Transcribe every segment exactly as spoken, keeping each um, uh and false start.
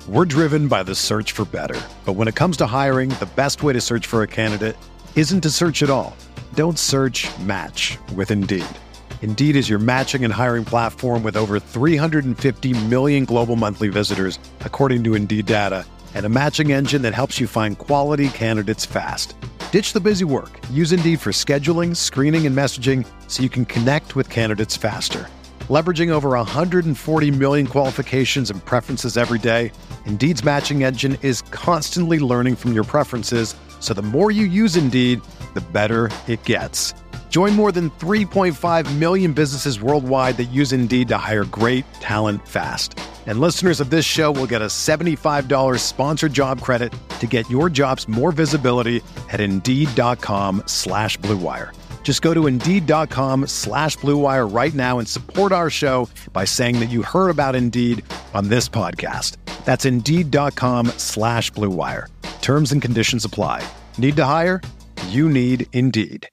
We're driven by the search for better. But when it comes to hiring, the best way to search for a candidate isn't to search at all. Don't search, match with Indeed. Indeed is your matching and hiring platform with over three hundred fifty million global monthly visitors, according to Indeed data, and a matching engine that helps you find quality candidates fast. Ditch the busy work. Use Indeed for scheduling, screening, and messaging so you can connect with candidates faster. Leveraging over one hundred forty million qualifications and preferences every day, Indeed's matching engine is constantly learning from your preferences, so the more you use Indeed, the better it gets. Join more than three point five million businesses worldwide that use Indeed to hire great talent fast. And listeners of this show will get a seventy-five dollars sponsored job credit to get your jobs more visibility at Indeed.com slash Blue Wire. Just go to Indeed.com slash Blue Wire right now and support our show by saying that you heard about Indeed on this podcast. That's Indeed.com slash Blue Wire. Terms and conditions apply. Need to hire? You need Indeed.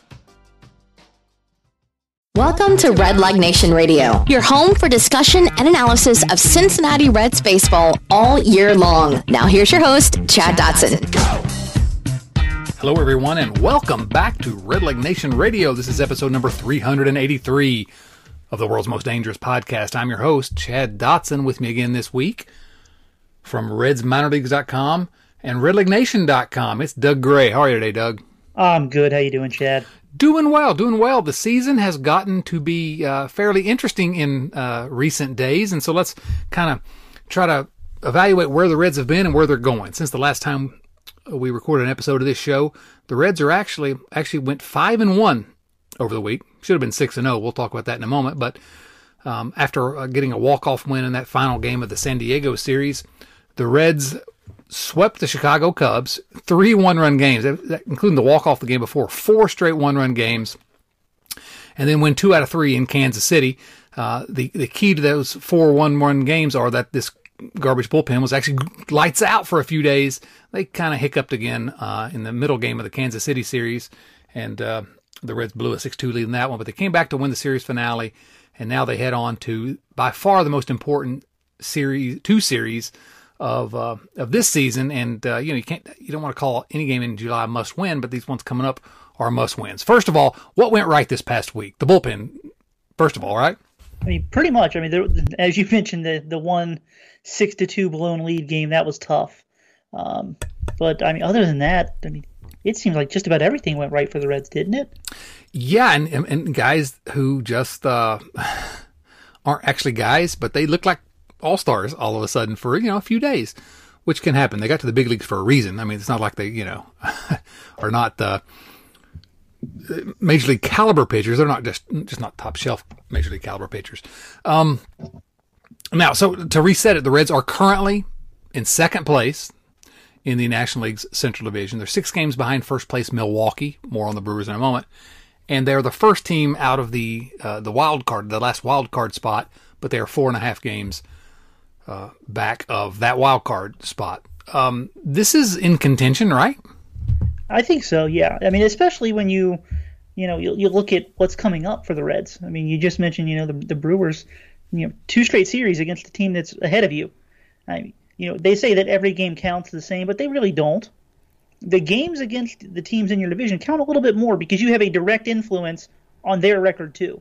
Welcome to Red Leg Nation Radio, your home for discussion and analysis of Cincinnati Reds baseball all year long. Now here's your host, Chad Dotson. Hello, everyone, and welcome back to Red Leg Nation Radio. This is episode number three hundred eighty-three of the world's most dangerous podcast. I'm your host, Chad Dotson. With me again this week from Reds Minor Leagues dot com and Red Leg Nation dot com. It's Doug Gray. How are you today, Doug? I'm good. How you doing, Chad? Doing well, doing well. The season has gotten to be uh, fairly interesting in uh, recent days, and so let's kind of try to evaluate where the Reds have been and where they're going. Since the last time we recorded an episode of this show, the Reds are actually actually went five and one over the week. Should have been six and zero. We'll talk about that in a moment. But um, after uh, getting a walk-off win in that final game of the San Diego series, the Reds swept the Chicago Cubs, three one-run games, including the walk-off the game before, four straight one-run games, and then win two out of three in Kansas City. Uh, the, the key to those four one-run games are that this garbage bullpen was actually lights out for a few days. They kind of hiccuped again uh, in the middle game of the Kansas City series, and uh, the Reds blew a six two lead in that one, but they came back to win the series finale, and now they head on to, by far, the most important series, two series of uh, of this season, and uh, you know you can't you don't want to call any game in July a must win, but these ones coming up are must wins. First of all, what went right this past week? The bullpen, first of all, right? I mean, pretty much. I mean, there, as you mentioned, the the one six to two blown lead game, that was tough. Um, but I mean, other than that, I mean, it seems like just about everything went right for the Reds, didn't it? Yeah, and and, and guys who just uh, aren't actually guys, but they look like all-stars all of a sudden for, you know, a few days, which can happen. They got to the big leagues for a reason. I mean, it's not like they, you know, are not uh, major league caliber pitchers. They're not just just not top shelf major league caliber pitchers. Um, now, so to reset it, the Reds are currently in second place in the National League's Central Division. They're six games behind first place Milwaukee. More on the Brewers in a moment. And they're the first team out of the uh, the wild card, the last wild card spot, but they are four and a half games Uh, back of that wild card spot. Um, this is in contention, right? I think so, yeah. I mean, especially when you, you know, you, you look at what's coming up for the Reds. I mean, you just mentioned, you know, the, the Brewers, you know, two straight series against the team that's ahead of you. I mean, you know, they say that every game counts the same, but they really don't. The games against the teams in your division count a little bit more because you have a direct influence on their record too.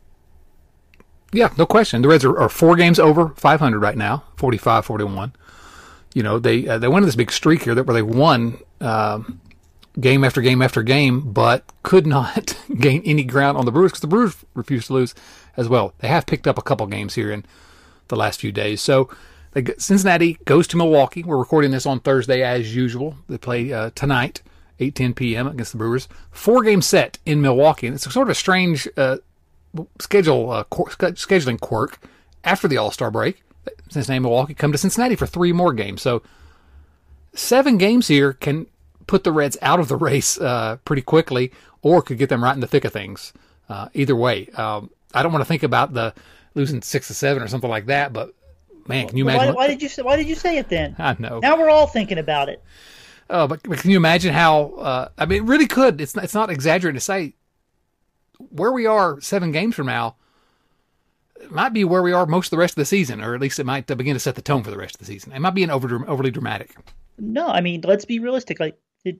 Yeah, no question. The Reds are, are four games over five hundred right now, forty-five forty-one. You know, they uh, they went on this big streak here that where they won uh, game after game after game, but could not gain any ground on the Brewers because the Brewers refused to lose as well. They have picked up a couple games here in the last few days. So they, Cincinnati goes to Milwaukee. We're recording this on Thursday as usual. They play uh, tonight, eight ten p.m. against the Brewers. Four-game set in Milwaukee. And it's sort of a strange uh, schedule uh, qu- scheduling quirk. After the All-Star break, Cincinnati and Milwaukee come to Cincinnati for three more games. So seven games here can put the Reds out of the race uh, pretty quickly, or could get them right in the thick of things. Uh, either way, um, I don't want to think about the losing six to seven or something like that. But man, can you well, imagine? Why, why did you say? Why did you say it then? I know. Now we're all thinking about it. Oh, but, but can you imagine how? Uh, I mean, it really could. It's not, it's not exaggerating to say where we are seven games from now. might be where we are most of the rest of the season, or at least it might begin to set the tone for the rest of the season. It might be an over, overly dramatic. No, I mean, let's be realistic. Like it,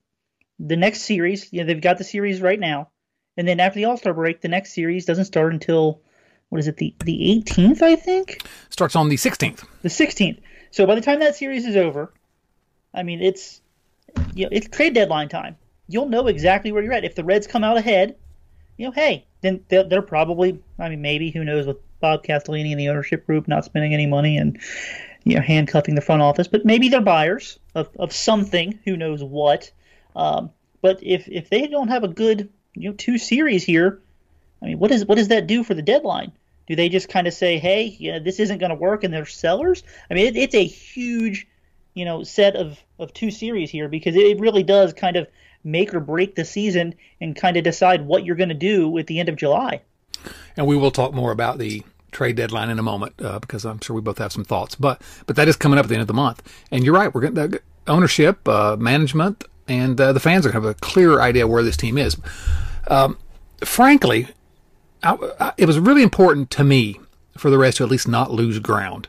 the next series, you know, they've got the series right now, and then after the All-Star break, the next series doesn't start until, what is it, the the eighteenth, I think? Starts on the sixteenth. The sixteenth. So by the time that series is over, I mean, it's you know, it's trade deadline time. You'll know exactly where you're at. If the Reds come out ahead, you know, hey, then they're, they're probably, I mean, maybe, who knows, with Bob Castellini and the ownership group not spending any money and, you know, handcuffing the front office, but maybe they're buyers of, of something, who knows what. Um, but if if they don't have a good, you know, two series here, I mean, what is what does that do for the deadline? Do they just kind of say, hey, you know, this isn't going to work, and they're sellers? I mean, it, it's a huge, you know, set of, of two series here, because it really does kind of make or break the season and kind of decide what you're going to do at the end of July. And we will talk more about the trade deadline in a moment, uh, because I'm sure we both have some thoughts. But but that is coming up at the end of the month. And you're right, we're going to ownership, uh, management, and uh, the fans are going to have a clearer idea where this team is. Um, frankly, I, I, it was really important to me for the Reds to at least not lose ground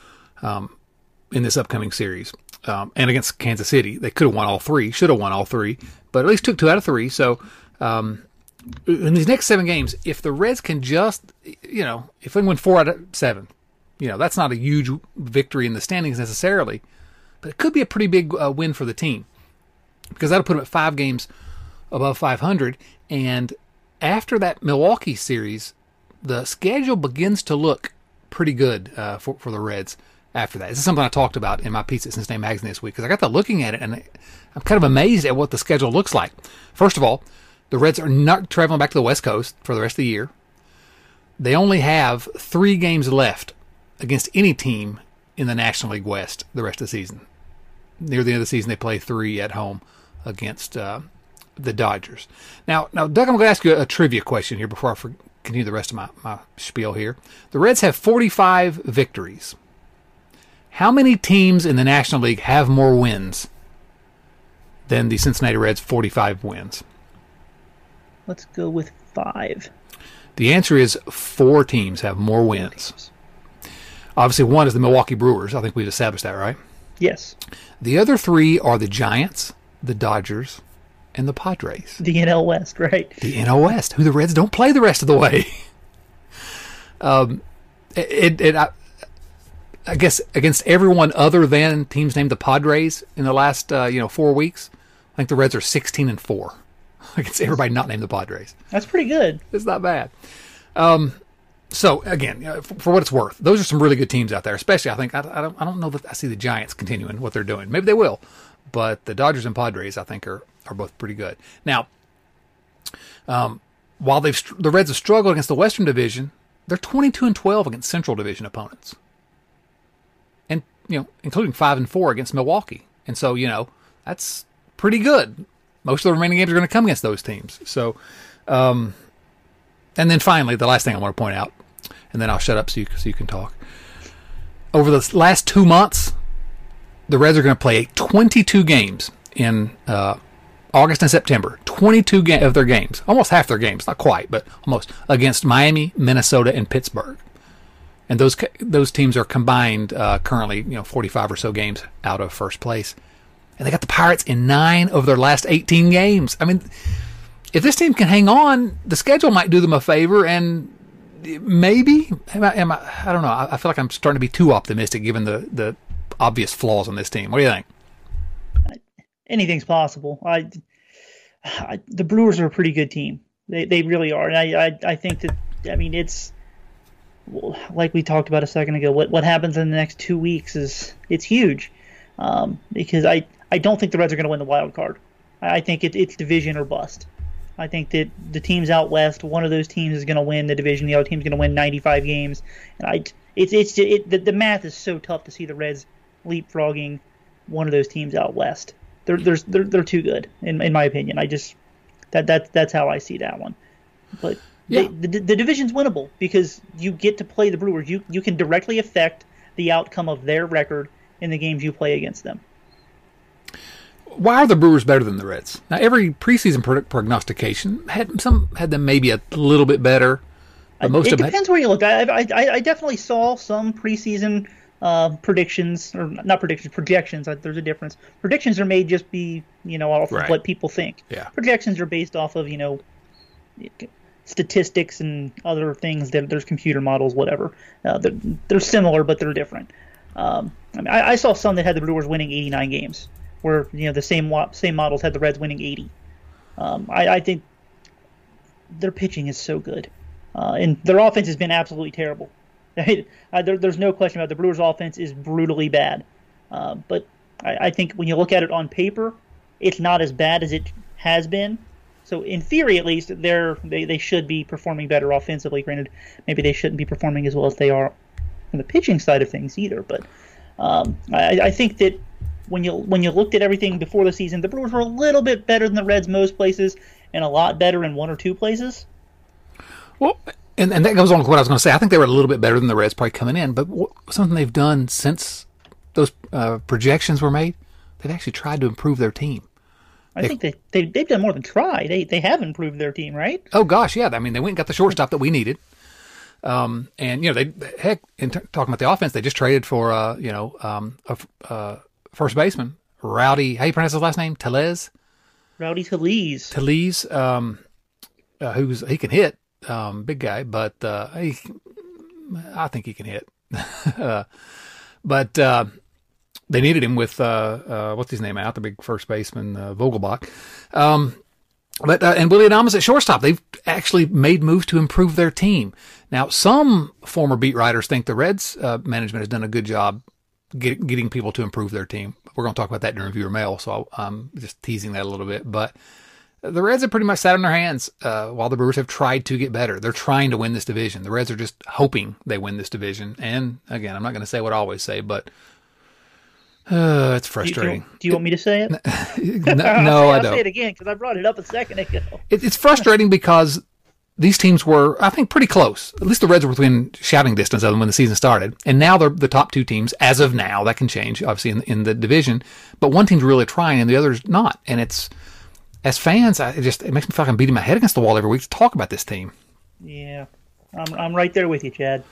um, in this upcoming series. Um, and against Kansas City, they could have won all three, should have won all three, but at least took two out of three. So um, in these next seven games, if the Reds can just, you know, if they win four out of seven, you know, that's not a huge victory in the standings necessarily, but it could be a pretty big uh, win for the team, because that'll put them at five games above five hundred. And after that Milwaukee series, the schedule begins to look pretty good uh, for, for the Reds after that. This is something I talked about in my piece at Cincinnati Magazine this week, because I got to looking at it, and I'm kind of amazed at what the schedule looks like. First of all, the Reds are not traveling back to the West Coast for the rest of the year. They only have three games left against any team in the National League West the rest of the season. Near the end of the season, they play three at home against uh, the Dodgers. Now, now, Doug, I'm going to ask you a, a trivia question here before I for, continue the rest of my, my spiel here. The Reds have forty-five victories. How many teams in the National League have more wins than the Cincinnati Reds' forty-five wins? Let's go with five. The answer is four teams have more wins. Obviously, one is the Milwaukee Brewers. I think we've established that, right? Yes. The other three are the Giants, the Dodgers, and the Padres. The N L West, right? The N L West, who the Reds don't play the rest of the way. um, it, it, I, I guess against everyone other than teams named the Padres in the last uh, you know four weeks, I think the Reds are sixteen and four against everybody not named the Padres. That's pretty good. It's not bad. Um, so again, for, for what it's worth, those are some really good teams out there. Especially, I think I, I don't I don't know that I see the Giants continuing what they're doing. Maybe they will, but the Dodgers and Padres, I think, are are both pretty good. Now, um, while they've the Reds have struggled against the Western Division, they're twenty-two and twelve against Central Division opponents. And, you know, including five and four against Milwaukee. And so, you know, that's pretty good. Most of the remaining games are going to come against those teams. So, um, and then finally, the last thing I want to point out, and then I'll shut up so you, so you can talk. Over the last two months, the Reds are going to play twenty-two games in uh, August and September. twenty-two ga- of their games, almost half their games, not quite, but almost, against Miami, Minnesota, and Pittsburgh. And those those teams are combined uh, currently, you know, forty-five or so games out of first place. And they got the Pirates in nine of their last eighteen games. I mean, if this team can hang on, the schedule might do them a favor. And maybe, am I, am I, I don't know, I, I feel like I'm starting to be too optimistic given the, the obvious flaws on this team. What do you think? Anything's possible. I, I the Brewers are a pretty good team. They they really are. And I, I, I think that, I mean, it's, like we talked about a second ago, what what happens in the next two weeks is it's huge, um, because I, I don't think the Reds are going to win the wild card. I, I think it, it's division or bust. I think that the teams out west, one of those teams is going to win the division, the other team's going to win ninety-five games, and I it's it's it, the, the math is so tough to see the Reds leapfrogging one of those teams out west. They're they're they're, they're too good in in my opinion. I just that that that's how I see that one, but. Yeah. They, the, the division's winnable because you get to play the Brewers. You you can directly affect the outcome of their record in the games you play against them. Why are the Brewers better than the Reds? Now, every preseason prognostication had some had them maybe a little bit better. But most it of them depends had, where you look. I, I, I definitely saw some preseason uh, predictions, or not predictions, projections. There's a difference. Predictions are made just be, you know, off Right. of what people think. Yeah. Projections are based off of, you know, statistics and other things. That there's computer models, whatever. Uh, they're, they're similar, but they're different. Um, I, mean, I, I saw some that had the Brewers winning eighty-nine games, where you know the same wa- same models had the Reds winning eighty. Um, I, I think their pitching is so good, uh, and their offense has been absolutely terrible. I, there, there's no question about it. The Brewers' offense is brutally bad, uh, but I, I think when you look at it on paper, it's not as bad as it has been. So in theory, at least, they're they, they should be performing better offensively. Granted, maybe they shouldn't be performing as well as they are on the pitching side of things either. But um, I, I think that when you when you looked at everything before the season, the Brewers were a little bit better than the Reds most places, and a lot better in one or two places. well, and, and that goes on with what I was going to say. I think they were a little bit better than the Reds probably coming in, but what, something they've done since those uh, projections were made, they've actually tried to improve their team. I think they, they, they've done more than try. They they have improved their team, right? Oh, gosh, yeah. I mean, they went and got the shortstop that we needed. Um, and, you know, they, heck, in t- talking about the offense, they just traded for, uh, you know, um, a uh, first baseman, Rowdy, how do you pronounce his last name? Telez? Rowdy Telez. Telez, um, uh, who's, he can hit, um, big guy, but, uh, he, I think he can hit. uh, but, uh, they needed him with, uh, uh, what's his name out, the big first baseman, uh, Vogelbach. Um, but, uh, and Willie Adames at shortstop, they've actually made moves to improve their team. Now, some former beat writers think the Reds, uh, management has done a good job get, getting people to improve their team. We're going to talk about that during viewer mail, so I'm just teasing that a little bit. But the Reds have pretty much sat on their hands, uh, while the Brewers have tried to get better. They're trying to win this division. The Reds are just hoping they win this division. And again, I'm not going to say what I always say, but Uh, it's frustrating. Do you, do you want me to say it? no, no I'll I say, don't. I'll say it again because I brought it up a second ago. It, it's frustrating because these teams were, I think, pretty close. At least the Reds were within shouting distance of them when the season started. And now they're the top two teams, as of now. That can change, obviously, in, in the division. But one team's really trying and the other's not. And it's, as fans, I, it just it makes me feel like I'm beating my head against the wall every week to talk about this team. Yeah, I'm I'm right there with you, Chad.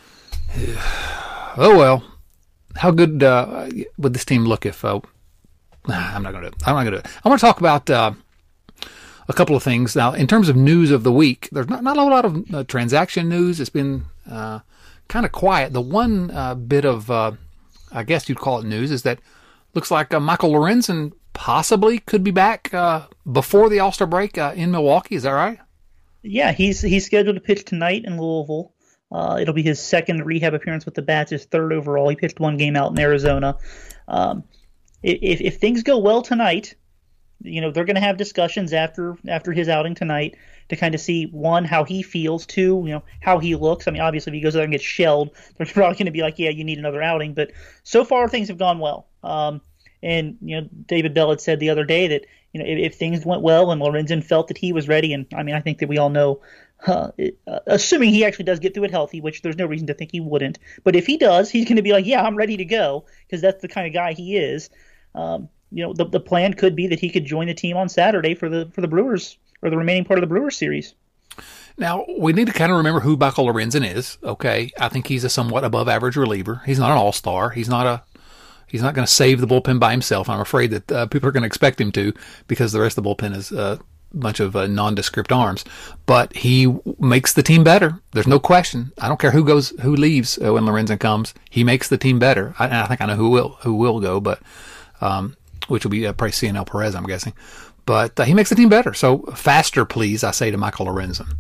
Oh, well. How good uh, would this team look if... Uh, I'm not going to. I'm not going to. I want to talk about uh, a couple of things now. In terms of news of the week, there's not, not a lot of uh, transaction news. It's been uh, kind of quiet. The one uh, bit of, uh, I guess you'd call it news, is that looks like uh, Michael Lorenzen possibly could be back uh, before the All-Star break uh, in Milwaukee. Is that right? Yeah, he's he's scheduled to pitch tonight in Louisville. Uh, it'll be his second rehab appearance with the Bats, his third overall. He pitched one game out in Arizona. Um, if if things go well tonight, you know, they're going to have discussions after after his outing tonight to kind of see, one, how he feels, two, you know, how he looks. I mean, obviously, if he goes out and gets shelled, they're probably going to be like, yeah, you need another outing. But so far, things have gone well. Um, and, you know, David Bell had said the other day that, you know, if, if things went well and Lorenzen felt that he was ready, and, I mean, I think that we all know, uh, it, uh, assuming he actually does get through it healthy, which there's no reason to think he wouldn't. But if he does, he's going to be like, yeah, I'm ready to go, because that's the kind of guy he is. Um, you know, the the plan could be that he could join the team on Saturday for the for the Brewers, or the remaining part of the Brewers series. Now, we need to kind of remember who Michael Lorenzen is, okay? I think he's a somewhat above-average reliever. He's not an all-star. He's not a he's not going to save the bullpen by himself. I'm afraid that uh, people are going to expect him to, because the rest of the bullpen is uh, a bunch of uh, nondescript arms. But he makes the team better. There's no question. I don't care who goes, who leaves uh, when Lorenzen comes. He makes the team better. I, I think I know who will who will go, but um, which will be uh, probably C N L Perez, I'm guessing. But uh, he makes the team better. So faster, please, I say to Michael Lorenzen.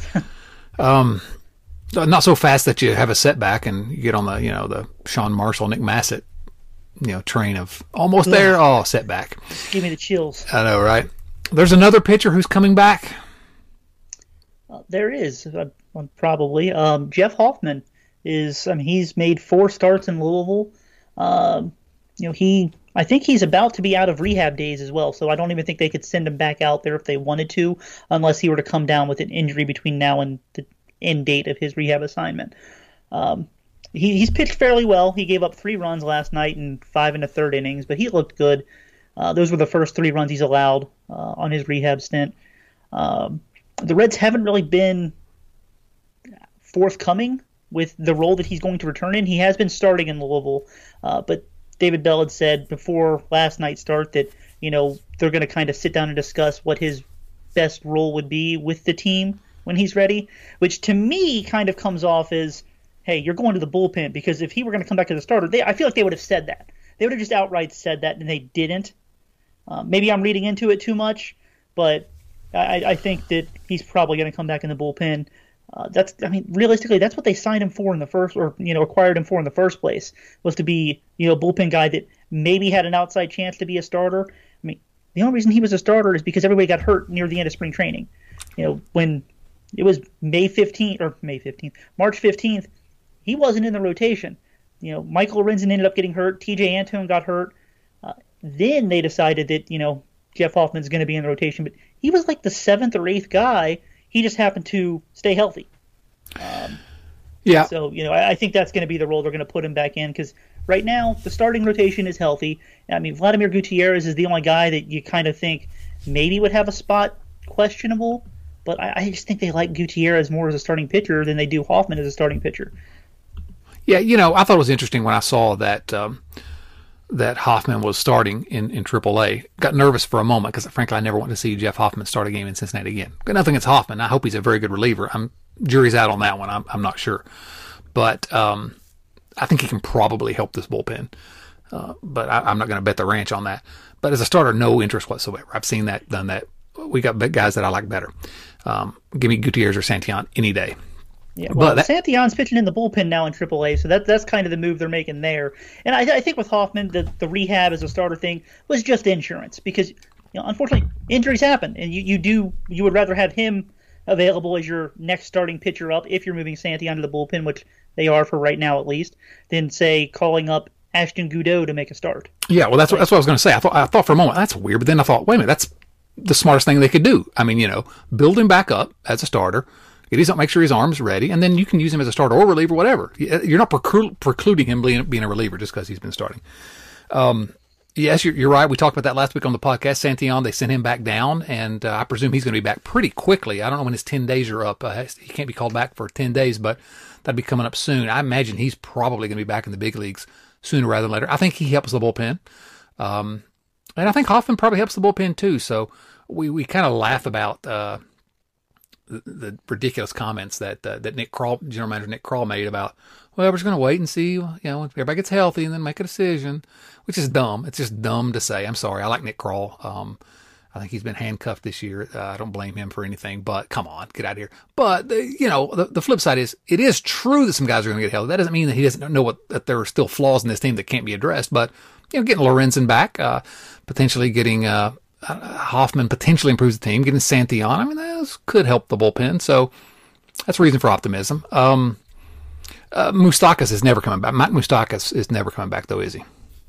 um, not so fast that you have a setback and you get on the, you know, the Sean Marshall, Nick Massett, you know, train of almost there. Oh, setback. Give me the chills. I know, right? There's another pitcher who's coming back. Uh, there is, uh, probably. Um, Jeff Hoffman is, I mean, he's made four starts in Louisville. Um, you know, he, I think he's about to be out of rehab days as well, so I don't even think they could send him back out there if they wanted to, unless he were to come down with an injury between now and the end date of his rehab assignment. Um, he, he's pitched fairly well. He gave up three runs last night in five and a third innings, but he looked good. Uh, those were the first three runs he's allowed uh, on his rehab stint. Um, the Reds haven't really been forthcoming with the role that he's going to return in. He has been starting in Louisville, uh, but David Bell had said before last night's start that, you know, they're going to kind of sit down and discuss what his best role would be with the team when he's ready, which to me kind of comes off as, hey, you're going to the bullpen, because if he were going to come back to the starter, they, I feel like they would have said that. They would have just outright said that, and they didn't. Uh, maybe I'm reading into it too much, but I, I think that he's probably going to come back in the bullpen. Uh, that's, I mean, realistically, that's what they signed him for in the first, or, you know, acquired him for in the first place, was to be, you know, a bullpen guy that maybe had an outside chance to be a starter. I mean, the only reason he was a starter is because everybody got hurt near the end of spring training. You know, when it was May fifteenth, or May fifteenth, March fifteenth, he wasn't in the rotation. You know, Michael Lorenzen ended up getting hurt. T J Antone got hurt. Uh, then they decided that, you know, Jeff Hoffman's going to be in the rotation, but he was like the seventh or eighth guy. He just happened to stay healthy. Um, yeah. So, you know, I, I think that's going to be the role they're going to put him back in, because right now the starting rotation is healthy. I mean, Vladimir Gutierrez is the only guy that you kind of think maybe would have a spot questionable, but I, I just think they like Gutierrez more as a starting pitcher than they do Hoffman as a starting pitcher. Yeah, you know, I thought it was interesting when I saw that um, that Hoffman was starting in, in triple A. Got nervous for a moment because, frankly, I never want to see Jeff Hoffman start a game in Cincinnati again. Got nothing against Hoffman. I hope he's a very good reliever. I'm jury's out on that one. I'm, I'm not sure. But um, I think he can probably help this bullpen. Uh, but I, I'm not going to bet the ranch on that. But as a starter, no interest whatsoever. I've seen that, done that. We got guys that I like better. Um, give me Gutierrez or Santillan any day. Yeah, well, but that, Santillon's pitching in the bullpen now in triple A, so that that's kind of the move they're making there. And I, I think with Hoffman, the, the rehab as a starter thing was just insurance, because, you know, unfortunately injuries happen, and you, you do you would rather have him available as your next starting pitcher up if you're moving Santillon to the bullpen, which they are for right now at least, than say calling up Ashton Goudeau to make a start. Yeah, well, that's what, that's what I was going to say. I thought I thought for a moment that's weird, but then I thought, wait a minute, that's the smartest thing they could do. I mean, you know, build him back up as a starter. Get his, make sure his arm's ready, and then you can use him as a starter or reliever, whatever. You're not preclu- precluding him being, being a reliever just because he's been starting. Um, yes, you're, you're right. We talked about that last week on the podcast. Santillon, they sent him back down, and uh, I presume he's going to be back pretty quickly. I don't know when his ten days are up. Uh, he can't be called back for ten days, but that'd be coming up soon. I imagine he's probably going to be back in the big leagues sooner rather than later. I think he helps the bullpen. Um, and I think Hoffman probably helps the bullpen too. So we, we kind of laugh about uh, the, the ridiculous comments that uh, that Nick Krall, General Manager Nick Krall made about, well, we're just going to wait and see, you know, if everybody gets healthy and then make a decision, which is dumb. It's just dumb to say. I'm sorry. I like Nick Krall. Um, I think he's been handcuffed this year. Uh, I don't blame him for anything, but come on, get out of here. But, the, you know, the, the flip side is it is true that some guys are going to get healthy. That doesn't mean that he doesn't know what, that there are still flaws in this team that can't be addressed. But, you know, getting Lorenzen back, uh, potentially getting uh, Hoffman potentially improves the team, getting Santillon, I mean, that could help the bullpen. So that's reason for optimism. Um, uh, Moustakas is never coming back. Matt Moustakas is never coming back, though, is he?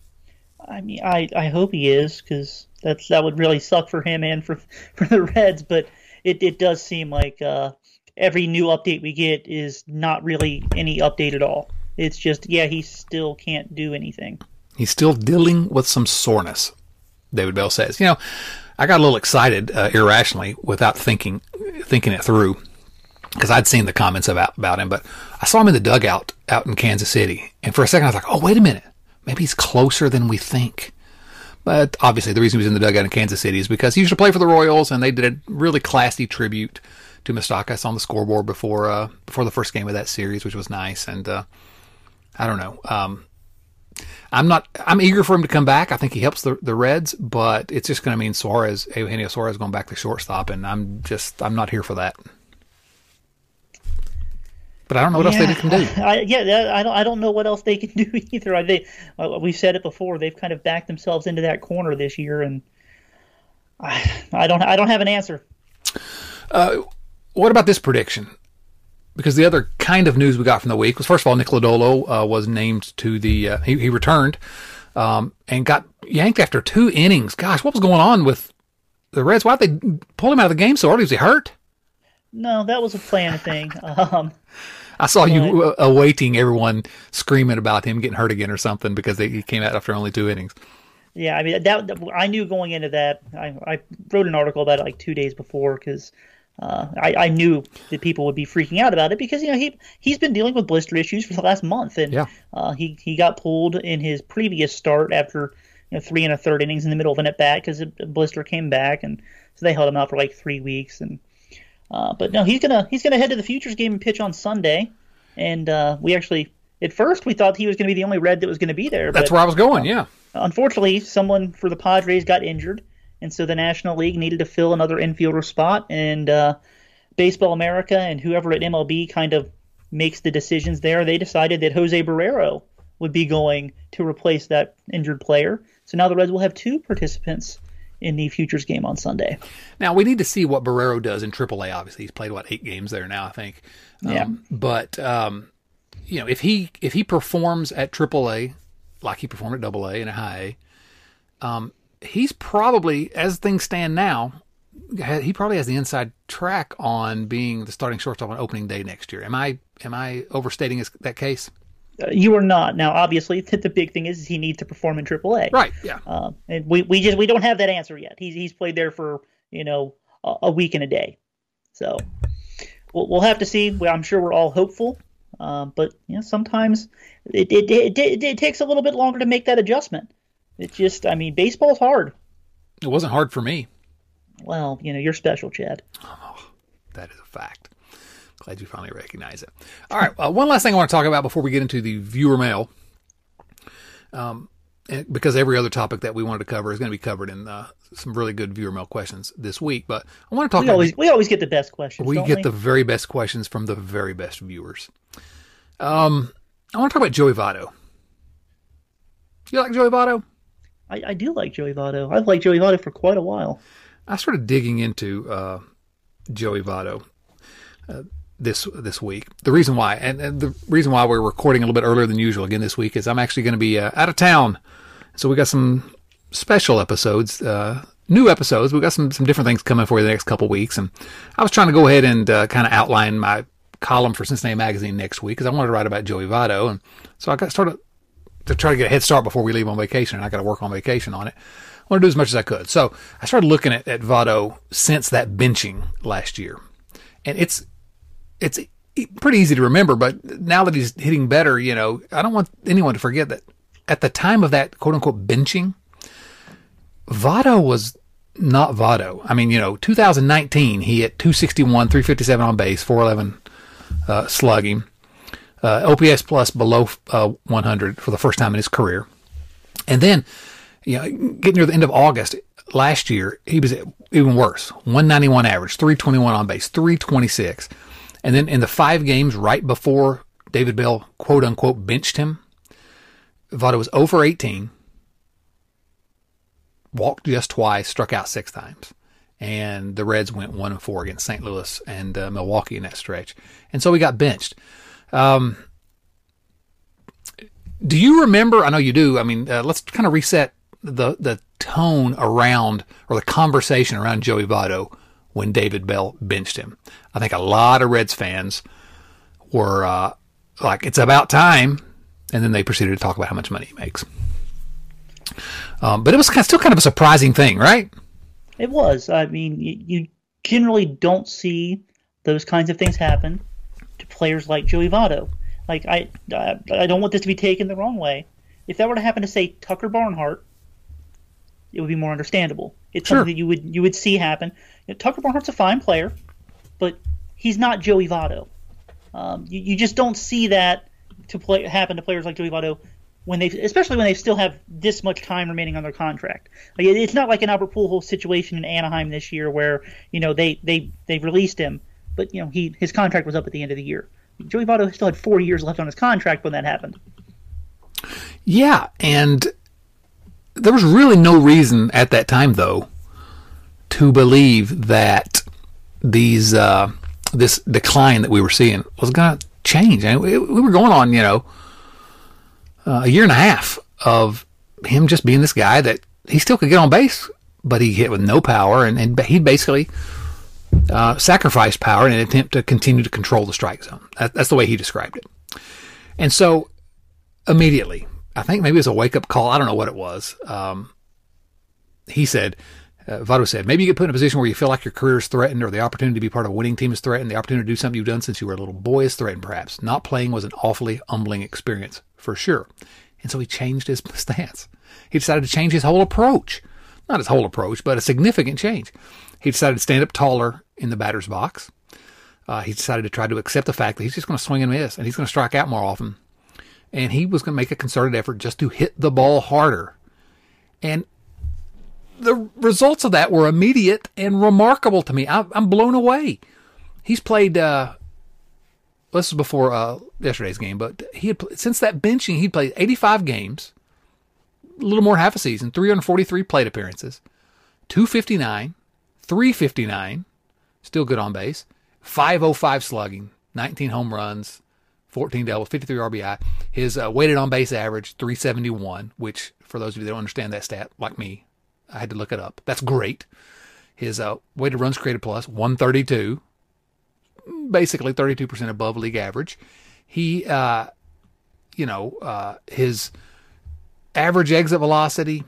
I mean, I, I hope he is, because that's that would really suck for him and for for the Reds. But it, it does seem like uh, every new update we get is not really any update at all. It's just, yeah, he still can't do anything. He's still dealing with some soreness, David Bell says. You know, I got a little excited uh, irrationally without thinking thinking it through, because I'd seen the comments about, about him, but I saw him in the dugout out in Kansas City. And for a second I was like, oh, wait a minute. Maybe he's closer than we think. But obviously the reason he was in the dugout in Kansas City is because he used to play for the Royals, and they did a really classy tribute to Moustakas on the scoreboard before uh, before the first game of that series, which was nice. And uh, I don't know. Um, I'm not. I'm eager for him to come back. I think he helps the the Reds, but it's just going to mean Suarez, Eugenio Suarez, going back to shortstop, and I'm just I'm not here for that. But I don't know what yeah, else they can do. I, yeah, I don't. I don't know what else they can do either. I, they, uh, we've said it before. They've kind of backed themselves into that corner this year, and I, I don't. I don't have an answer. Uh, what about this prediction? Because the other kind of news we got from the week was, first of all, Nick Lodolo uh, was named to the. Uh, he, he returned um, and got yanked after two innings. Gosh, what was going on with the Reds? Why did they pull him out of the game so early? Was he hurt? No, that was a planned thing. Um, I saw you uh, awaiting everyone screaming about him getting hurt again or something because they, he came out after only two innings. Yeah, I mean, that, that I knew going into that. I, I wrote an article about it like two days before because Uh, I, I knew that people would be freaking out about it because you know he he's been dealing with blister issues for the last month, and yeah. uh, he he got pulled in his previous start after you know three and a third innings in the middle of an at bat because a blister came back, and so they held him out for like three weeks. And uh, but no, he's gonna he's gonna head to the Futures game and pitch on Sunday, and uh, we actually at first we thought he was gonna be the only Red that was gonna be there. That's but, where I was going. uh, Yeah. Unfortunately, someone for the Padres got injured, and so the National League needed to fill another infielder spot, and uh, Baseball America and whoever at M L B kind of makes the decisions there, they decided that Jose Barrero would be going to replace that injured player. So now the Reds will have two participants in the Futures game on Sunday. Now, we need to see what Barrero does in triple A, obviously. He's played, what, eight games there now, I think. Um, Yeah. But, um, you know, if he if he performs at triple A, like he performed at double A and at high A, um, he's probably, as things stand now, he probably has the inside track on being the starting shortstop on opening day next year. Am I am I overstating his, that case? Uh, you are not. Now, obviously, the big thing is he needs to perform in triple A. Right. Yeah. Uh, and we, we just we don't have that answer yet. He's he's played there for you know a, a week and a day, so we'll we'll have to see. Well, I'm sure we're all hopeful, uh, but you know sometimes it it, it it it takes a little bit longer to make that adjustment. It's just I mean baseball's hard. It wasn't hard for me. Well, you know you're special, Chad. Oh, that is a fact. Glad you finally recognize it. All right. Uh, one last thing I want to talk about before we get into the viewer mail. Um, and because every other topic that we wanted to cover is going to be covered in uh, some really good viewer mail questions this week. But I want to talk We about. always we always get the best questions. We don't get we? the very best questions from the very best viewers. Um, I want to talk about Joey Votto. You like Joey Votto? I, I do like Joey Votto. I've liked Joey Votto for quite a while. I started digging into uh, Joey Votto uh, this this week. The reason why, and, and the reason why we're recording a little bit earlier than usual again this week is I'm actually going to be uh, out of town. So we got some special episodes, uh, new episodes. We got some some different things coming for you the next couple weeks, and I was trying to go ahead and uh, kind of outline my column for Cincinnati Magazine next week because I wanted to write about Joey Votto, and so I got started to try to get a head start before we leave on vacation, and I got to work on vacation on it. I want to do as much as I could. So I started looking at, at Votto since that benching last year. And it's it's pretty easy to remember, but now that he's hitting better, you know, I don't want anyone to forget that at the time of that quote-unquote benching, Votto was not Votto. I mean, you know, two thousand nineteen, he hit two sixty-one, three fifty-seven on base, four eleven uh, slugging, uh, O P S plus below uh, one hundred for the first time in his career. And then, you know, getting near the end of August last year, he was even worse. one ninety-one average, three twenty-one on base, three twenty-six. And then in the five games right before David Bell, quote unquote, benched him, Votto was zero for eighteen, walked just twice, struck out six times. And the Reds went one and four against Saint Louis and uh, Milwaukee in that stretch. And so he got benched. Um, do you remember? I know you do. I mean, uh, let's kind of reset the the tone around, or the conversation around Joey Votto when David Bell benched him. I think a lot of Reds fans were uh, like, it's about time, and then they proceeded to talk about how much money he makes. Um, but it was kind of, still kind of a surprising thing, right? It was. I mean, you, you generally don't see those kinds of things happen to players like Joey Votto. Like, I, I, I don't want this to be taken the wrong way. If that were to happen to, say, Tucker Barnhart, it would be more understandable. It's Sure. something that you would you would see happen. You know, Tucker Barnhart's a fine player, but he's not Joey Votto. Um, you, you just don't see that to play happen to players like Joey Votto when they, especially when they still have this much time remaining on their contract. Like, it's not like an Albert Pujols situation in Anaheim this year where you know they they they released him, but you know he his contract was up at the end of the year. Joey Votto still had four years left on his contract when that happened. Yeah, and there was really no reason at that time, though, to believe that these uh, this decline that we were seeing was going to change. I mean, we, we were going on, you know, uh, a year and a half of him just being this guy that he still could get on base, but he hit with no power, and, and he basically uh, sacrificed power in an attempt to continue to control the strike zone. That, that's the way he described it. And so immediately, I think maybe it was a wake-up call. I don't know what it was. Um, he said, Uh, Votto said, maybe you get put in a position where you feel like your career is threatened or the opportunity to be part of a winning team is threatened. The opportunity to do something you've done since you were a little boy is threatened, perhaps. Not playing was an awfully humbling experience, for sure. And so he changed his stance. He decided to change his whole approach. Not his whole approach, but a significant change. He decided to stand up taller in the batter's box. Uh, he decided to try to accept the fact that he's just going to swing and miss, and he's going to strike out more often. And he was going to make a concerted effort just to hit the ball harder. And the results of that were immediate and remarkable to me. I, I'm blown away. He's played, uh, this was before uh, yesterday's game, but he had since that benching, he'd played eighty-five games, a little more than half a season, three hundred forty-three plate appearances, two fifty-nine, three fifty-nine, still good on base, five oh five slugging, nineteen home runs, fourteen doubles, fifty-three R B I. His uh, weighted on base average, three seventy-one, which for those of you that don't understand that stat, like me, I had to look it up. That's great. His uh, weighted runs created plus, one thirty-two, basically thirty-two percent above league average. He, uh, you know, uh, his average exit velocity,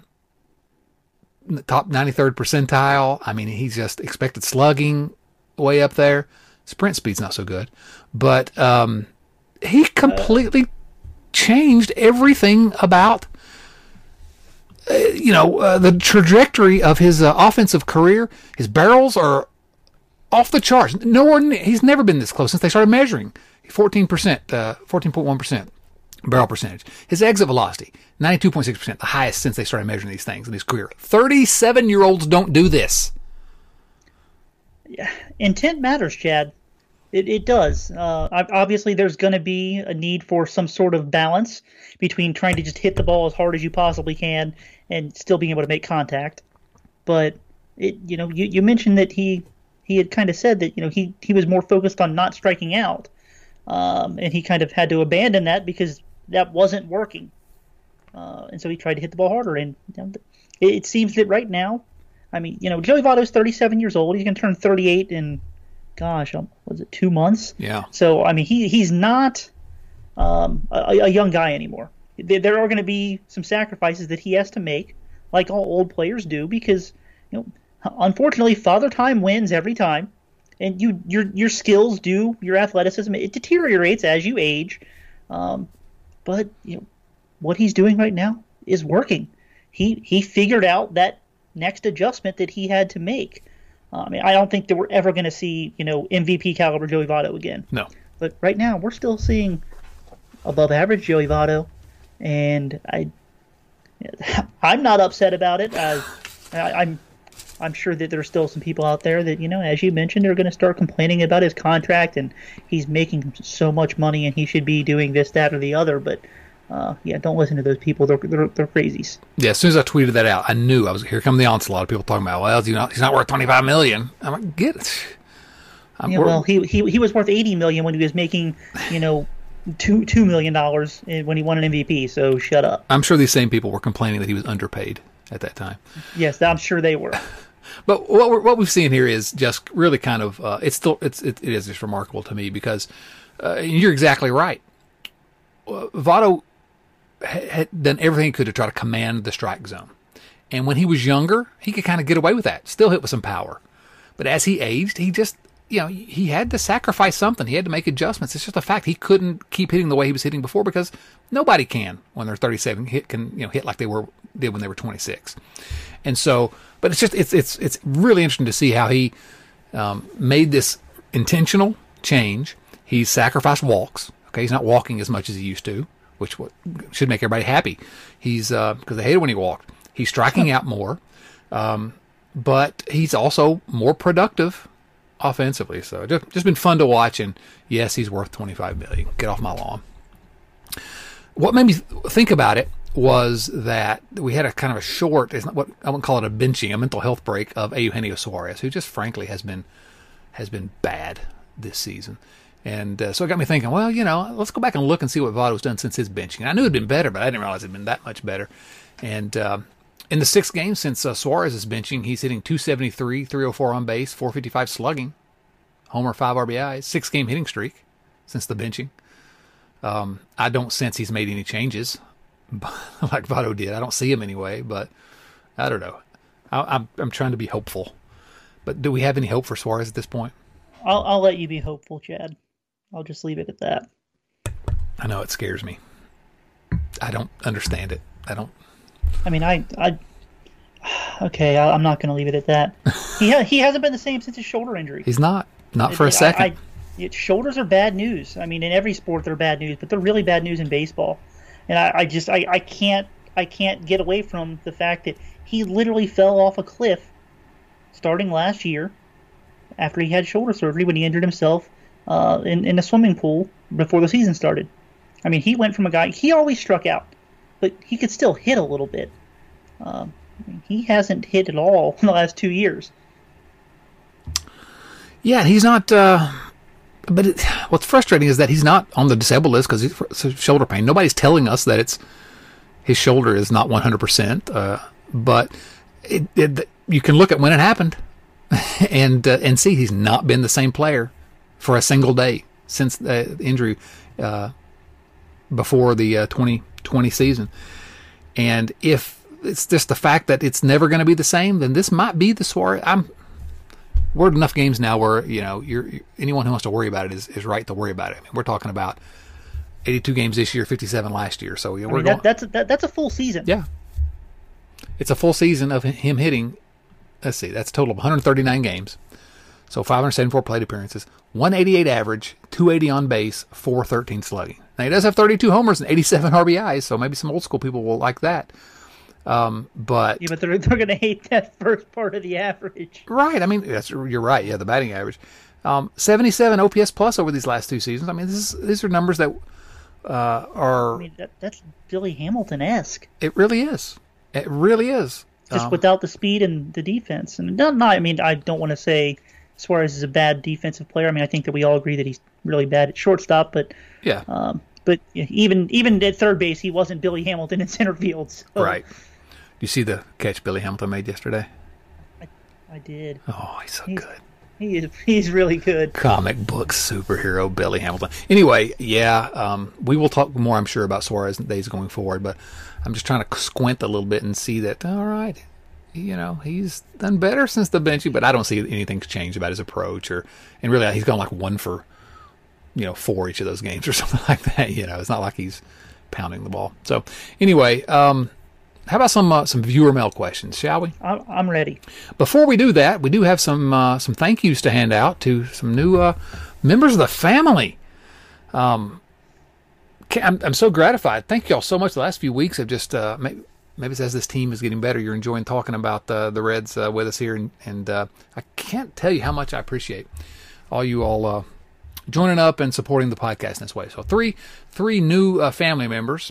top ninety-third percentile. I mean, he's just expected slugging way up there. Sprint speed's not so good. But um, he completely changed everything about Uh, you know, uh, the trajectory of his uh, offensive career. His barrels are off the charts. Nowhere, near, he's never been this close since they started measuring. fourteen percent, uh, fourteen point one percent barrel percentage. His exit velocity, ninety-two point six percent, the highest since they started measuring these things in his career. thirty-seven-year-olds don't do this. Yeah, intent matters, Chad. It, it does. Uh, obviously, there's going to be a need for some sort of balance between trying to just hit the ball as hard as you possibly can and still being able to make contact. But it, you know, you, you mentioned that he he had kind of said that you know he, he was more focused on not striking out, um, and he kind of had to abandon that because that wasn't working, uh, and so he tried to hit the ball harder. And you know, it, it seems that right now, I mean, you know, Joey Votto's thirty-seven years old. He's going to turn thirty-eight in, gosh, um, was it two months? Yeah. So I mean, he he's not um, a, a young guy anymore. There, there are going to be some sacrifices that he has to make, like all old players do, because you know, unfortunately, Father Time wins every time, and you your your skills do, your athleticism, it deteriorates as you age. Um, but you know, what he's doing right now is working. He he figured out that next adjustment that he had to make. Uh, I mean, I don't think that we're ever going to see, you know, M V P caliber Joey Votto again. No. But right now, we're still seeing above average Joey Votto, and I, I'm not upset about it. I, I, I'm, I'm sure that there's still some people out there that, you know, as you mentioned, are going to start complaining about his contract and he's making so much money and he should be doing this, that, or the other. But Uh, yeah, don't listen to those people. They're, they're they're crazies. Yeah, as soon as I tweeted that out, I knew I was here. Come the onslaught of people talking about, well, he's not, he's not worth twenty-five million. I'm like, get it. I'm, Yeah, well, he he he was worth eighty million when he was making, you know, two two million dollars when he won an M V P. So shut up. I'm sure these same people were complaining that he was underpaid at that time. Yes, I'm sure they were. But what we're, what we've seen here is just really kind of uh, it's still it's it, it is just remarkable to me because uh, you're exactly right. Uh, Votto had done everything he could to try to command the strike zone. And when he was younger, he could kind of get away with that, still hit with some power. But as he aged, he just, you know, he had to sacrifice something. He had to make adjustments. It's just a fact. He couldn't keep hitting the way he was hitting before because nobody can when they're thirty-seven hit can, you know, hit like they were did when they were twenty-six. And so, but it's just, it's, it's, it's really interesting to see how he um, made this intentional change. He sacrificed walks. Okay. He's not walking as much as he used to, which should make everybody happy. He's, uh, because they hated when he walked. He's striking out more, um, but he's also more productive offensively. So just, just been fun to watch. And yes, he's worth twenty-five million dollars. Get off my lawn. What made me think about it was that we had a kind of a short, it's not what I wouldn't call it a benching, a mental health break of Eugenio Suarez, who just frankly has been, has been bad this season. And uh, so it got me thinking, well, you know, let's go back and look and see what Votto's done since his benching. And I knew it had been better, but I didn't realize it had been that much better. And uh, in the six games since uh, Suarez's benching, he's hitting two seventy-three, three oh four on base, four fifty-five slugging, homer, five R B Is, six-game hitting streak since the benching. Um, I don't sense he's made any changes like Votto did. I don't see him anyway, but I don't know. I, I'm I'm trying to be hopeful, but do we have any hope for Suarez at this point? I'll I'll let you be hopeful, Chad. I'll just leave it at that. I know it scares me. I don't understand it. I don't. I mean, I I. Okay, I, I'm not going to leave it at that. He ha- he hasn't been the same since his shoulder injury. He's not. Not for it, a second. I, I, it, shoulders are bad news. I mean, in every sport they're bad news, but they're really bad news in baseball. And I, I just I, I can't I can't get away from the fact that he literally fell off a cliff starting last year after he had shoulder surgery when he injured himself uh, in in a swimming pool before the season started. I mean, he went from a guy he always struck out, but he could still hit a little bit. Um, I mean, he hasn't hit at all in the last two years. Yeah, he's not. Uh, but it, what's frustrating is that he's not on the disabled list because he's shoulder pain. Nobody's telling us that it's his shoulder is not one hundred percent. Uh, but it, it, you can look at when it happened and uh, and see he's not been the same player for a single day since the injury uh, before the uh, twenty twenty season. And if it's just the fact that it's never going to be the same, then this might be the Suarez. I'm. We're at enough games now where, you know, you're, anyone who wants to worry about it is, is right to worry about it. I mean, we're talking about eighty-two games this year, fifty-seven last year. So yeah, we're I mean, going, that, that's a, that, that's a full season. Yeah, it's a full season of him hitting. Let's see, that's a total of one hundred thirty-nine games. So five hundred seventy-four plate appearances, one eighty-eight average, two eighty on base, four thirteen slugging. Now he does have thirty-two homers and eighty-seven R B Is, so maybe some old school people will like that. Um, but yeah, but they're they're going to hate that first part of the average, right? I mean, that's you're right. Yeah, the batting average, um, seventy-seven O P S plus over these last two seasons. I mean, this is, these are numbers that uh, are. I mean, that, that's Billy Hamilton-esque. It really is. It really is. Just um, without the speed and the defense, and not, not. I mean, I don't want to say Suarez is a bad defensive player. I mean, I think that we all agree that he's really bad at shortstop, but yeah. Um, but even even at third base, he wasn't Billy Hamilton in center field. So. Right. You see the catch Billy Hamilton made yesterday? I, I did. Oh, he's so he's, good. He is. He's really good. Comic book superhero Billy Hamilton. Anyway, yeah, um, we will talk more, I'm sure, about Suarez days going forward. But I'm just trying to squint a little bit and see that. All right, you know, he's done better since the benching, but I don't see anything's changed about his approach, or and really he's gone like one for, you know, four each of those games or something like that. You know, it's not like he's pounding the ball. So anyway. Um, How about some uh, some viewer mail questions, shall we? I'm ready. Before we do that, we do have some uh, some thank yous to hand out to some new uh, members of the family. Um, I'm, I'm so gratified. Thank you all so much. The last few weeks have just uh, maybe, maybe it's as this team is getting better, you're enjoying talking about uh, the Reds uh, with us here, and, and uh, I can't tell you how much I appreciate all you all uh, joining up and supporting the podcast in this way. So three three new uh, family members.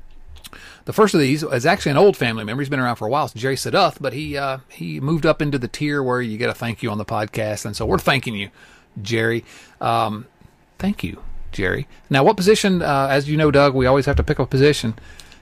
The first of these is actually an old family member. He's been around for a while. It's Jerry Saduth, but he uh, he moved up into the tier where you get a thank you on the podcast, and so we're thanking you, Jerry. Um, thank you, Jerry. Now, what position? Uh, as you know, Doug, we always have to pick a position.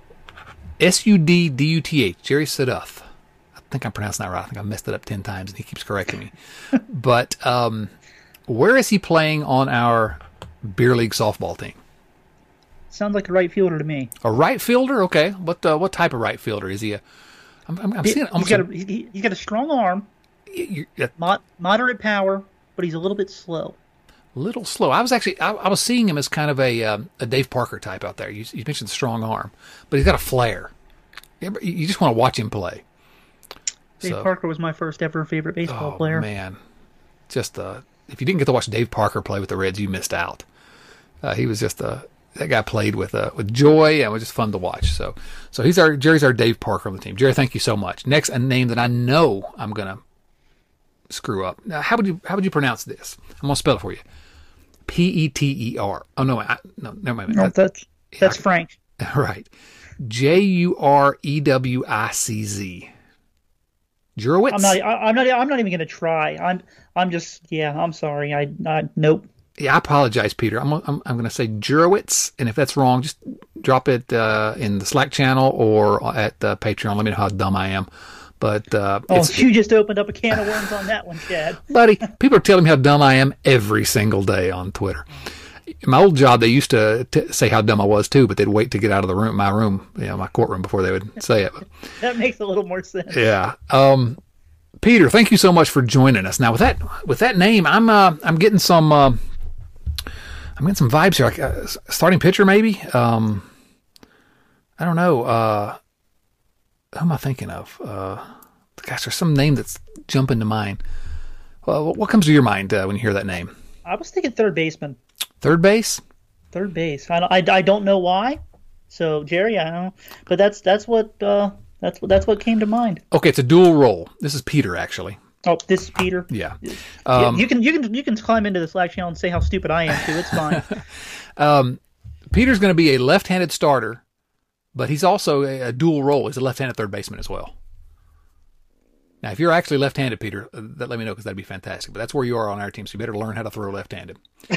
S U D D U T H, Jerry Saduth. I think I'm pronouncing that right. I think I messed it up ten times, and he keeps correcting me. But um, where is he playing on our beer league softball team? Sounds like a right fielder to me. A right fielder? Okay. What uh, what type of right fielder is he? A, I'm, I'm, I'm seeing he's got a, he, he's got a strong arm, you, you, mod, moderate power, but he's a little bit slow. Little slow. I was actually I, I was seeing him as kind of a um, a Dave Parker type out there. You, you mentioned the strong arm, but he's got a flair. You, ever, you just want to watch him play. Dave so, Parker was my first ever favorite baseball oh, player. Man, just uh, if you didn't get to watch Dave Parker play with the Reds, you missed out. Uh, he was just a That guy played with uh, with joy, and it was just fun to watch. So, so he's our Jerry's our Dave Parker on the team. Jerry, thank you so much. Next, a name that I know I'm gonna screw up. Now, how would you how would you pronounce this? I'm gonna spell it for you. P E T E R. Oh no, I, no, never mind. No, that's that's yeah, Frank. Right. J U R E W I C Z. Jurowitz. I'm not. I, I'm not. I'm not even gonna try. I'm. I'm just. Yeah. I'm sorry. I. I nope. Yeah, I apologize, Peter. I'm I'm, I'm going to say Jurowitz, and if that's wrong, just drop it uh, in the Slack channel or at uh, Patreon. Let me know how dumb I am. But uh, oh, you just opened up a can of worms on that one, Chad. Buddy, people are telling me how dumb I am every single day on Twitter. In my old job, they used to t- say how dumb I was too, but they'd wait to get out of the room, my room, you know, my courtroom before they would say it. But, that makes a little more sense. Yeah. Um, Peter, thank you so much for joining us. Now with that, with that name, I'm, uh, I'm getting some, uh, I'm getting some vibes here. Like uh, starting pitcher, maybe. Um, I don't know. Uh, who am I thinking of? Uh, gosh, there's some name that's jumping to mind. Well, what comes to your mind uh, when you hear that name? I was thinking third baseman. Third base? Third base. I, I, I don't know why. So Jerry, I don't know, but that's that's what uh, that's what that's what came to mind. Okay, it's a dual role. This is Peter, actually. Oh, this is Peter. Yeah. Um, yeah, you can you can you can climb into the Slack channel and say how stupid I am too. It's fine. um, Peter's going to be a left-handed starter, but he's also a, a dual role. He's a left-handed third baseman as well. Now, if you're actually left-handed, Peter, uh, that let me know because that'd be fantastic. But that's where you are on our team, so you better learn how to throw left-handed.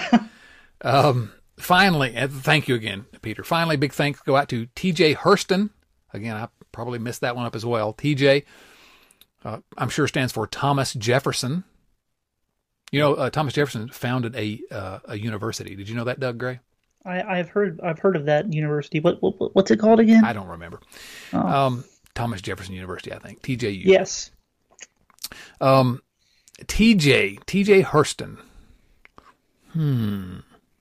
um, finally, and thank you again, Peter. Finally, big thanks go out to T J Hurston. Again, I probably messed that one up as well. T J. Uh, I'm sure stands for Thomas Jefferson. You know, uh, Thomas Jefferson founded a uh, a university. Did you know that, Doug Gray? I, I've heard I've heard of that university. What, what what's it called again? I don't remember. Oh. Um, Thomas Jefferson University, I think. T J U. Yes. Um, T J T J Hurston. Hmm.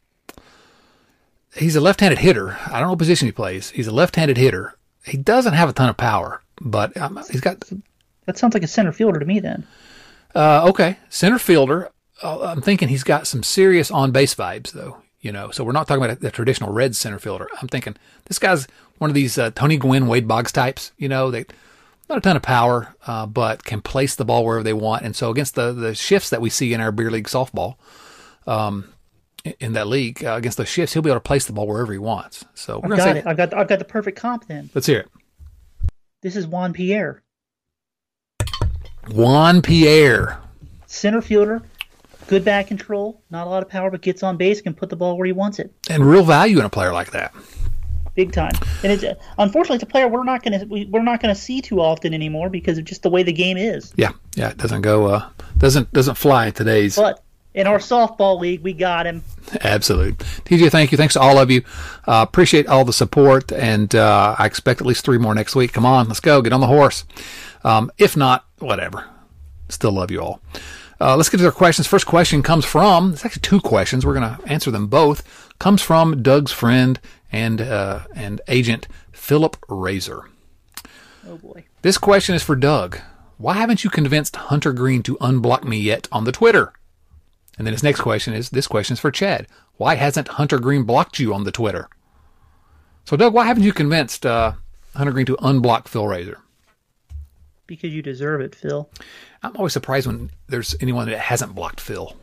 He's a left-handed hitter. I don't know what position he plays. He's a left-handed hitter. He doesn't have a ton of power, but um, he's got. That sounds like a center fielder to me then. Uh, okay, center fielder. Uh, I'm thinking he's got some serious on-base vibes, though. You know, so we're not talking about the traditional Reds center fielder. I'm thinking this guy's one of these uh, Tony Gwynn, Wade Boggs types. You know, they not a ton of power, uh, but can place the ball wherever they want. And so against the the shifts that we see in our beer league softball, um, in that league uh, against those shifts, he'll be able to place the ball wherever he wants. So we're I've gonna got say, it. I've got I've got the perfect comp then. Let's hear it. This is Juan Pierre. Juan Pierre. Center fielder, good back control, not a lot of power, but gets on base, can put the ball where he wants it. And real value in a player like that. Big time. And it's unfortunately it's a player we're not going to we, we're not going to see too often anymore because of just the way the game is. Yeah, yeah, it doesn't go uh, doesn't doesn't fly in today's. But in our softball league, we got him. Absolutely. T J, thank you. Thanks to all of you. Uh, appreciate all the support, and uh, I expect at least three more next week. Come on, let's go. Get on the horse. Um, if not, whatever. Still love you all. Uh, let's get to our questions. First question comes from, it's actually two questions. We're going to answer them both. Comes from Doug's friend and uh, and agent Philip Razor. Oh, boy. This question is for Doug. Why haven't you convinced Hunter Green to unblock me yet on the Twitter? And then his next question is, this question is for Chad. Why hasn't Hunter Green blocked you on the Twitter? So, Doug, why haven't you convinced uh, Hunter Green to unblock Phil Razor? Because you deserve it, Phil. I'm always surprised when there's anyone that hasn't blocked Phil.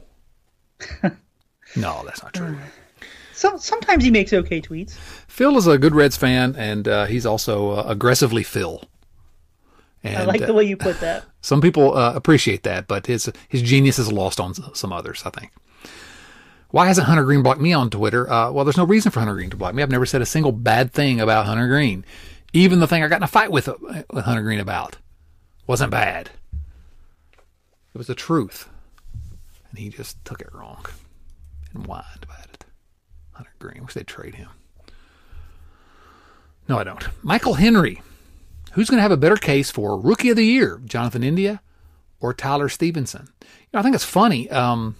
No, that's not true. Some, sometimes he makes okay tweets. Phil is a good Reds fan, and uh, he's also uh, aggressively Phil. And, I like the way you put that. Uh, some people uh, appreciate that, but his his genius is lost on some others, I think. Why hasn't Hunter Green blocked me on Twitter? Uh, well, there's no reason for Hunter Green to block me. I've never said a single bad thing about Hunter Green. Even the thing I got in a fight with, with Hunter Green about wasn't bad. It was the truth. And he just took it wrong and whined about it. Hunter Green, wish they'd trade him. No, I don't. Michael Henry. Who's going to have a better case for Rookie of the Year, Jonathan India or Tyler Stevenson? You know, I think it's funny. Um,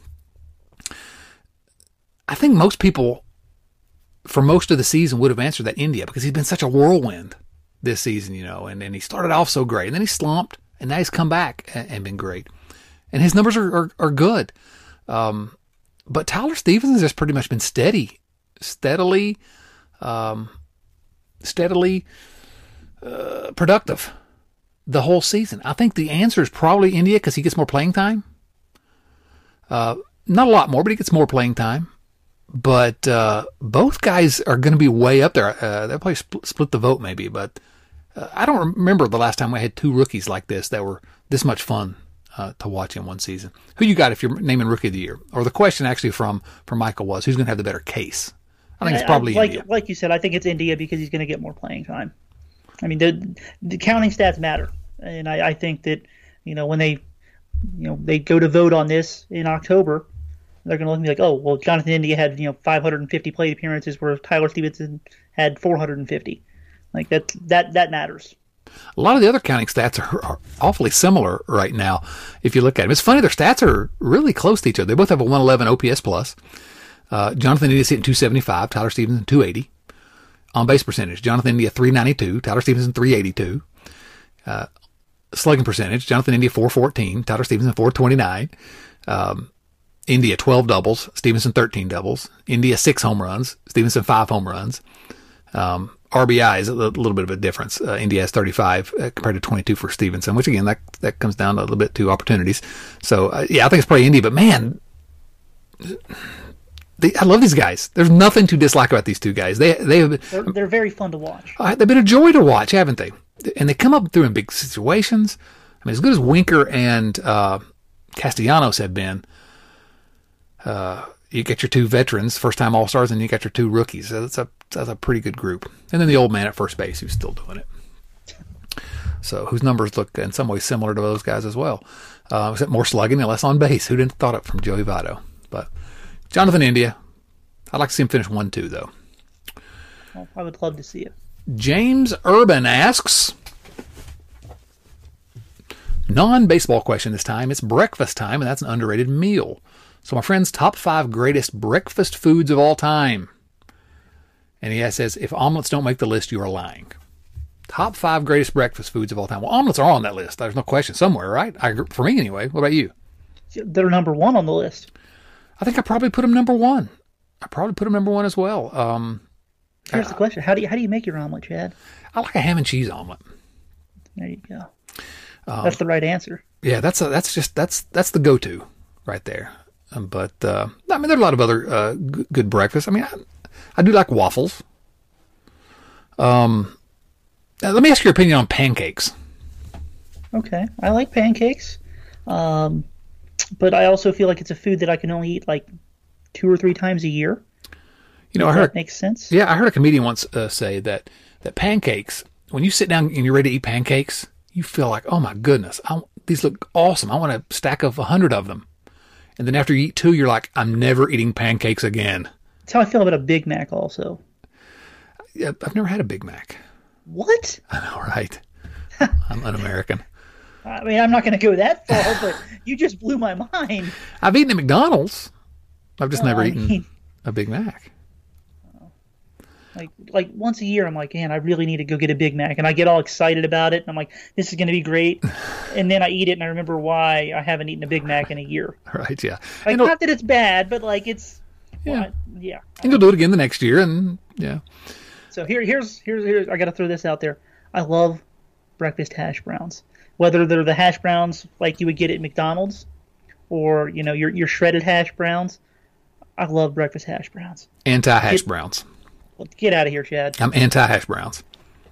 I think most people, for most of the season, would have answered that India because he's been such a whirlwind this season, you know, and, and he started off so great, and then he slumped, and now he's come back and, and been great. And his numbers are, are, are good. Um, but Tyler Stephenson's just pretty much been steady, steadily, um, steadily uh, productive the whole season. I think the answer is probably India because he gets more playing time. Uh, not a lot more, but he gets more playing time. But uh, both guys are going to be way up there. Uh, they'll probably split, split the vote maybe, but uh, I don't remember the last time we had two rookies like this that were this much fun uh, to watch in one season. Who you got if you're naming Rookie of the Year? Or the question actually from, from Michael was, who's going to have the better case? I think it's probably I, like, India. Like you said, I think it's India because he's going to get more playing time. I mean, the, the counting stats matter. And I, I think that, you know, when they, you know, they go to vote on this in October, they're going to look and be like, oh, well, Jonathan India had, you know, five hundred fifty plate appearances where Tyler Stevenson had four hundred fifty. Like, that, that, that matters. A lot of the other counting stats are, are awfully similar right now if you look at them. It's funny, their stats are really close to each other. They both have a one eleven O P S plus. Uh, Jonathan India's hitting two seventy-five, Tyler Stevenson two eighty. On base percentage, Jonathan India three ninety-two, Tyler Stevenson three eighty-two. Uh, slugging percentage, Jonathan India four fourteen, Tyler Stevenson four twenty-nine. Um, India twelve doubles, Stevenson thirteen doubles. India six home runs, Stevenson five home runs. Um, R B I is a little bit of a difference. Uh, India has thirty-five uh, compared to twenty-two for Stevenson, which again, that that comes down a little bit to opportunities. So, uh, yeah, I think it's probably India, but man, they, I love these guys. There's nothing to dislike about these two guys. They, they have been, They're, they're very fun to watch. uh, they've been a joy to watch, haven't they? And they come up through in big situations. I mean, as good as Winker and uh, Castellanos have been, uh, you get your two veterans, first-time All-Stars, and you got your two rookies. So that's a that's a pretty good group. And then the old man at first base who's still doing it. So whose numbers look in some ways similar to those guys as well. Uh, except more slugging and less on base. Who'd have thought it from Joey Votto? But Jonathan India, I'd like to see him finish one two, though. Well, I would love to see it. James Urban asks, non-baseball question this time. It's breakfast time, and that's an underrated meal. So my friend's top five greatest breakfast foods of all time. And he says, if omelets don't make the list, you are lying. Top five greatest breakfast foods of all time. Well, omelets are on that list. There's no question somewhere, right? I, for me, anyway. What about you? They're number one on the list. I think I probably put them number one. I probably put them number one as well. Um, Here's uh, the question. How do you, how do you make your omelet, Chad? I like a ham and cheese omelet. There you go. Um, That's the right answer. Yeah, that's a, that's just that's that's the go-to right there. Um, but uh, I mean, there are a lot of other uh, g- good breakfasts. I mean, I, I do like waffles. Um, uh, let me ask your opinion on pancakes. Okay, I like pancakes, um, but I also feel like it's a food that I can only eat like two or three times a year. You know, if I heard that makes sense. Yeah, I heard a comedian once uh, say that that pancakes, when you sit down and you're ready to eat pancakes, you feel like, oh my goodness, I, these look awesome. I want a stack of a hundred of them. And then after you eat two, you're like, I'm never eating pancakes again. That's how I feel about a Big Mac also. Yeah, I've never had a Big Mac. What? I know, right? I'm un-American. I mean, I'm not going to go that far, but you just blew my mind. I've eaten at McDonald's. I've just Well, never I eaten mean- a Big Mac. Like, like once a year, I'm like, man, I really need to go get a Big Mac, and I get all excited about it, and I'm like, this is going to be great, and then I eat it, and I remember why I haven't eaten a Big Mac in a year. Right, yeah. Like, And, not that it's bad, but like it's, Yeah. well, I- yeah. and you'll do it again the next year, and yeah. So here, here's, here's, here's, I got to throw this out there. I love breakfast hash browns, whether they're the hash browns like you would get at McDonald's, or you know your your shredded hash browns. I love breakfast hash browns. Anti-hash Get- browns. Well, get out of here, Chad. I'm anti-hash browns.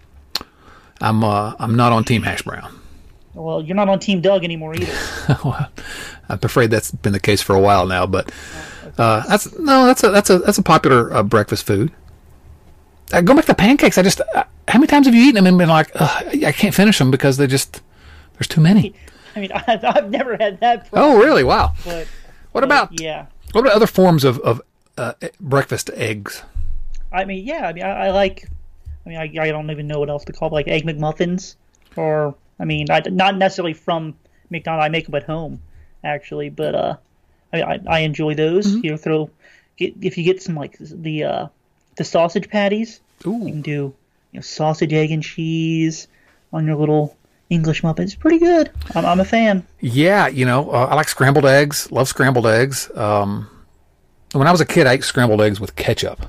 I'm uh, I'm not on Team Hash Brown. Well, you're not on Team Doug anymore either. Well, I'm afraid that's been the case for a while now, but uh, that's no, that's a that's a that's a popular uh, breakfast food. Uh, go back to pancakes. I just uh, how many times have you eaten them and been like, Ugh, I can't finish them because they just there's too many. I mean, I've, I've never had that problem. Oh, really? Wow. But, What but, about yeah? what about other forms of of uh, breakfast eggs? I mean, yeah. I mean, I, I like. I mean, I, I don't even know what else to call it, like egg McMuffins, or I mean, I, not necessarily from McDonald's. I make them at home, actually, but uh, I I, I enjoy those. Mm-hmm. You know, throw get if you get some like the uh the sausage patties. You Ooh, can do you know sausage, egg, and cheese on your little English muffin. It's pretty good. I'm, I'm a fan. yeah. You know, uh, I like scrambled eggs. Love scrambled eggs. Um, when I was a kid, I ate scrambled eggs with ketchup.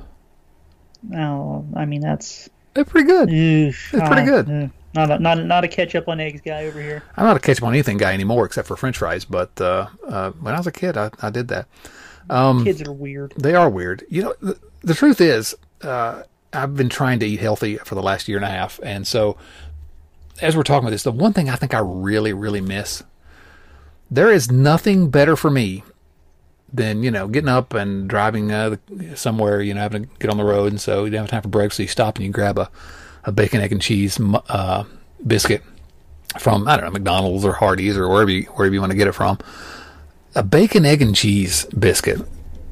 Oh, I mean that's They're pretty good. oof, It's pretty uh, good. uh, not a, not a, not a ketchup on eggs guy over here. I'm not a ketchup on anything guy anymore except for French fries. But uh, uh, when I was a kid, I, I did that. Kids are weird. They are weird. You know, the, the truth is, uh, I've been trying to eat healthy for the last year and a half, and so as we're talking about this, the one thing I think I really, really miss, there is nothing better for me than, you know, getting up and driving uh, somewhere, you know, having to get on the road, and so you don't have time for breakfast, so you stop and you grab a, a bacon, egg, and cheese uh, biscuit from, I don't know, McDonald's or Hardee's or wherever you, wherever you want to get it from. A bacon, egg, and cheese biscuit.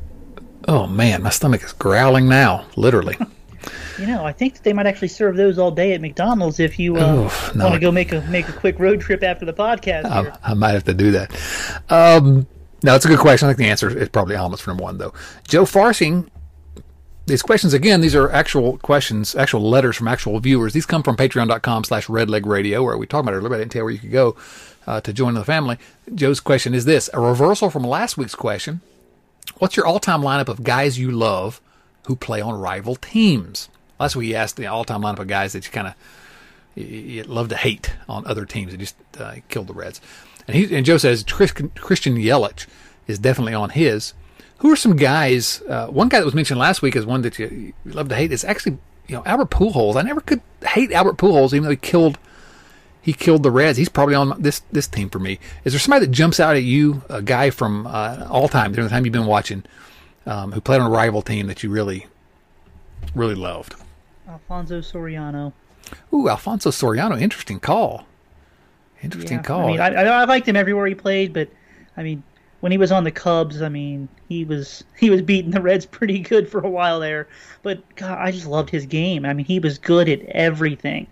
Oh, man, my stomach is growling now, literally. You know, I think that they might actually serve those all day at McDonald's if you uh, Oof, no. want to go make a make a quick road trip after the podcast. Here. I, I might have to do that. Um, no, it's a good question. I think the answer is probably almost from one, though. Joe Farsing, these questions, again, these are actual questions, actual letters from actual viewers. These come from patreon.com slash redlegradio, where we talked about it earlier, but I didn't tell you where you could go uh, to join the family. Joe's question is this, a reversal from last week's question. What's your all-time lineup of guys you love who play on rival teams? Last week, he asked the all-time lineup of guys that you kind of you, you love to hate on other teams that just uh, killed the Reds. And he and Joe says Chris, Christian Yelich is definitely on his. Who are some guys? Uh, one guy that was mentioned last week is one that you, you love to hate. Is actually you know Albert Pujols. I never could hate Albert Pujols, even though he killed he killed the Reds. He's probably on this this team for me. Is there somebody that jumps out at you? A guy from uh, all time during the time you've been watching, um, who played on a rival team that you really really loved? Alfonso Soriano. Ooh, Alfonso Soriano. Interesting call. Interesting yeah, call. I mean, I, I liked him everywhere he played, but I mean, when he was on the Cubs, I mean, he was he was beating the Reds pretty good for a while there. But God, I just loved his game. I mean, he was good at everything.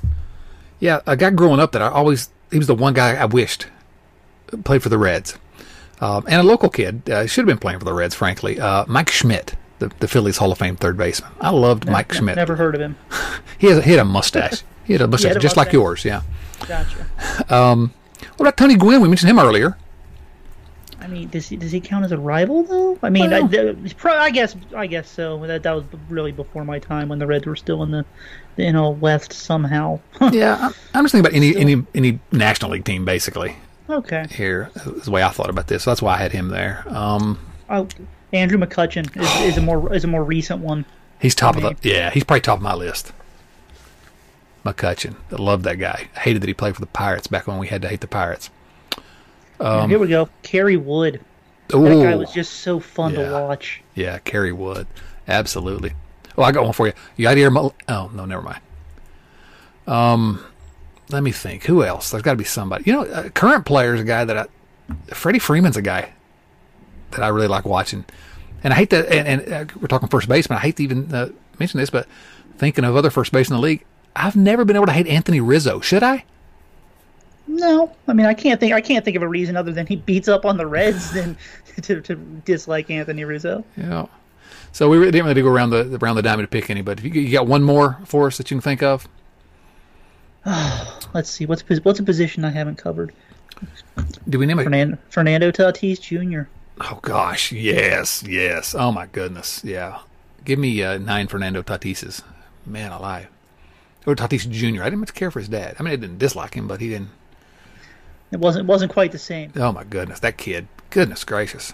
Yeah, a guy growing up that I always he was the one guy I wished played for the Reds, um, and a local kid uh, should have been playing for the Reds. Frankly, uh, Mike Schmidt. The, the Phillies Hall of Fame third baseman. I loved never, Mike Schmidt. Never heard of him. he, has a, he had a mustache. He had a mustache had a just mustache. like yours, yeah. Gotcha. Um, what about Tony Gwynn? We mentioned him earlier. I mean, does he does he count as a rival though? I mean, Well, I, the, pro- I guess I guess so. That that was really before my time when the Reds were still in the, the N L West somehow. yeah, I- I'm just thinking about any any any National League team basically. Okay. Here is the way I thought about this. So that's why I had him there. Um, Oh, Andrew McCutchen is, is a more is a more recent one. he's top of the yeah. He's probably top of my list. McCutchen, I love that guy. I hated that he played for the Pirates back when we had to hate the Pirates. Um, Here we go. Kerry Wood. That ooh, guy was just so fun Yeah. to watch. Yeah, Kerry Wood. Absolutely. Oh, I got one for you. Yadier Mol- Oh, no, never mind. Um, let me think. Who else? There's got to be somebody. You know, a current player is a guy that I... Freddie Freeman's a guy that I really like watching. And I hate that... And, and uh, we're talking first baseman. I hate to even uh, mention this, but thinking of other first basemen in the league, I've never been able to hate Anthony Rizzo. Should I? No, I mean I can't think I can't think of a reason other than he beats up on the Reds than to, to dislike Anthony Rizzo. Yeah. So we didn't really go around the around the diamond to pick any, but if you, you got one more for us that you can think of? Let's see, what's what's a position I haven't covered? Do we name it? Fernando, Fernando Tatis Junior Oh, gosh. Yes, yes. Oh, my goodness. Yeah. Give me uh, nine Fernando Tatises. Man alive. Or Tatis Junior I didn't much care for his dad. I mean, I didn't dislike him, but he didn't. It wasn't it wasn't quite the same. Oh, my goodness. That kid. Goodness gracious.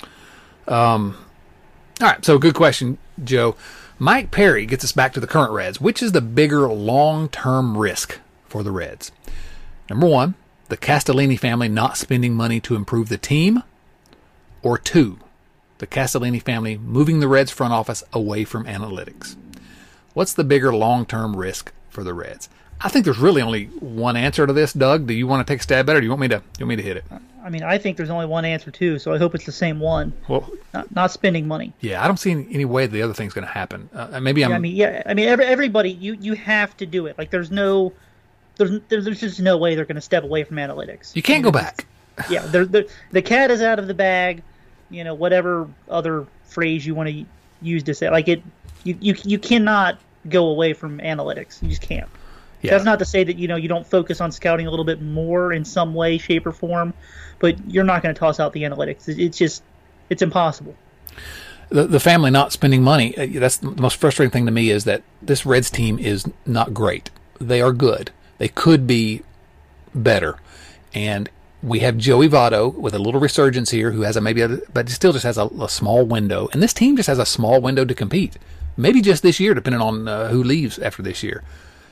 Um. All right. So, good question, Joe. Mike Perry gets us back to the current Reds. Which is the bigger long-term risk for the Reds? Number one, the Castellini family not spending money to improve the team. Or two, the Castellini family moving the Reds front office away from analytics. What's the bigger long-term risk for the Reds? I think there's really only one answer to this, Doug. Do you want to take a stab at it, or do you want me to you want me to hit it? I mean, I think there's only one answer too, so I hope it's the same one. Well, Not, not spending money. yeah, I don't see any, any way the other thing's going to happen. Uh, maybe I'm. Yeah, I mean, yeah, I mean, every, everybody, you, you have to do it. Like, there's no, there's there's there's just no way they're going to step away from analytics. you can't go back. Yeah, they're, they're, the cat is out of the bag. You know, whatever other phrase you want to use to say, like it, you you you cannot go away from analytics. You just can't. Yeah. That's not to say that you know you don't focus on scouting a little bit more in some way, shape, or form, but you're not going to toss out the analytics. It, it's just, it's impossible. The, the family not spending money, uh, that's the most frustrating thing to me is that this Reds team is not great. They are good. They could be better. And we have Joey Votto with a little resurgence here who has a maybe, a, but still just has a, a small window. And this team just has a small window to compete. Maybe just this year, depending on uh, who leaves after this year.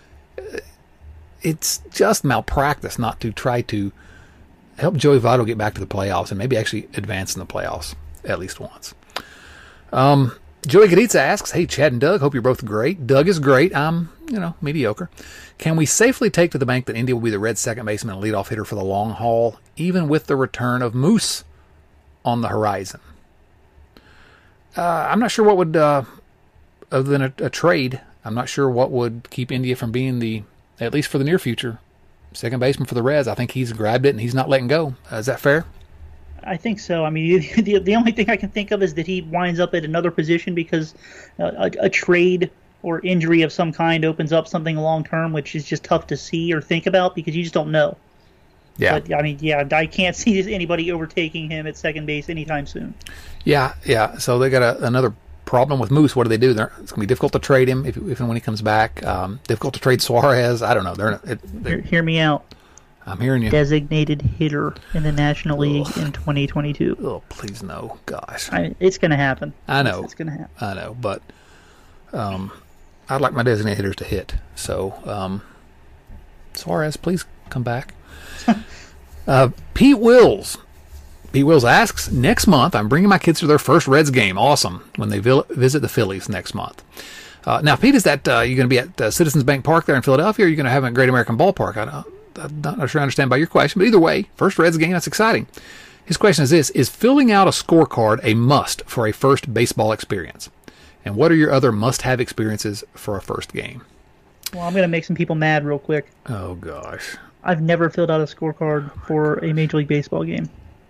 It's just malpractice not to try to help Joey Votto get back to the playoffs and maybe actually advance in the playoffs at least once. Um, Joey Gaditza asks, hey, Chad and Doug, hope you're both great. Doug is great. I'm, you know, mediocre. Can we safely take to the bank that India will be the Reds' second baseman and leadoff hitter for the long haul, even with the return of Moose on the horizon. Uh, I'm not sure what would, uh, other than a, a trade, I'm not sure what would keep India from being the, at least for the near future, second baseman for the Reds. I think he's grabbed it and he's not letting go. Uh, is that fair? I think so. I mean, the, the only thing I can think of is that he winds up at another position because uh, a, a trade or injury of some kind opens up something long term, which is just tough to see or think about because you just don't know. Yeah. But, I mean, yeah, I can't see anybody overtaking him at second base anytime soon. Yeah, yeah. So they got a, another problem with Moose. What do they do? They're, it's going to be difficult to trade him if, if and when he comes back. Um, difficult to trade Suarez. I don't know. They're, it, they're hear, hear me out. I'm hearing you. Designated hitter in the National League Ugh. in twenty twenty-two. Oh, please no. Gosh. I mean, it's going to happen. I know. It's, it's going to happen. I know, but um, I'd like my designated hitters to hit. So, um, Suarez, please come back. uh, Pete Wills. Pete Wills asks, next month, I'm bringing my kids to their first Reds game. Awesome. When they vil- visit the Phillies next month. Uh, now, Pete, is that uh, you're going to be at uh, Citizens Bank Park there in Philadelphia, or are you going to have them at Great American Ballpark? I don't, I'm not sure I understand by your question, but either way, first Reds game, that's exciting. His question is this: is filling out a scorecard a must for a first baseball experience? And what are your other must-have experiences for a first game? Well, I'm going to make some people mad real quick. Oh, gosh. I've never filled out a scorecard for a Major League Baseball game.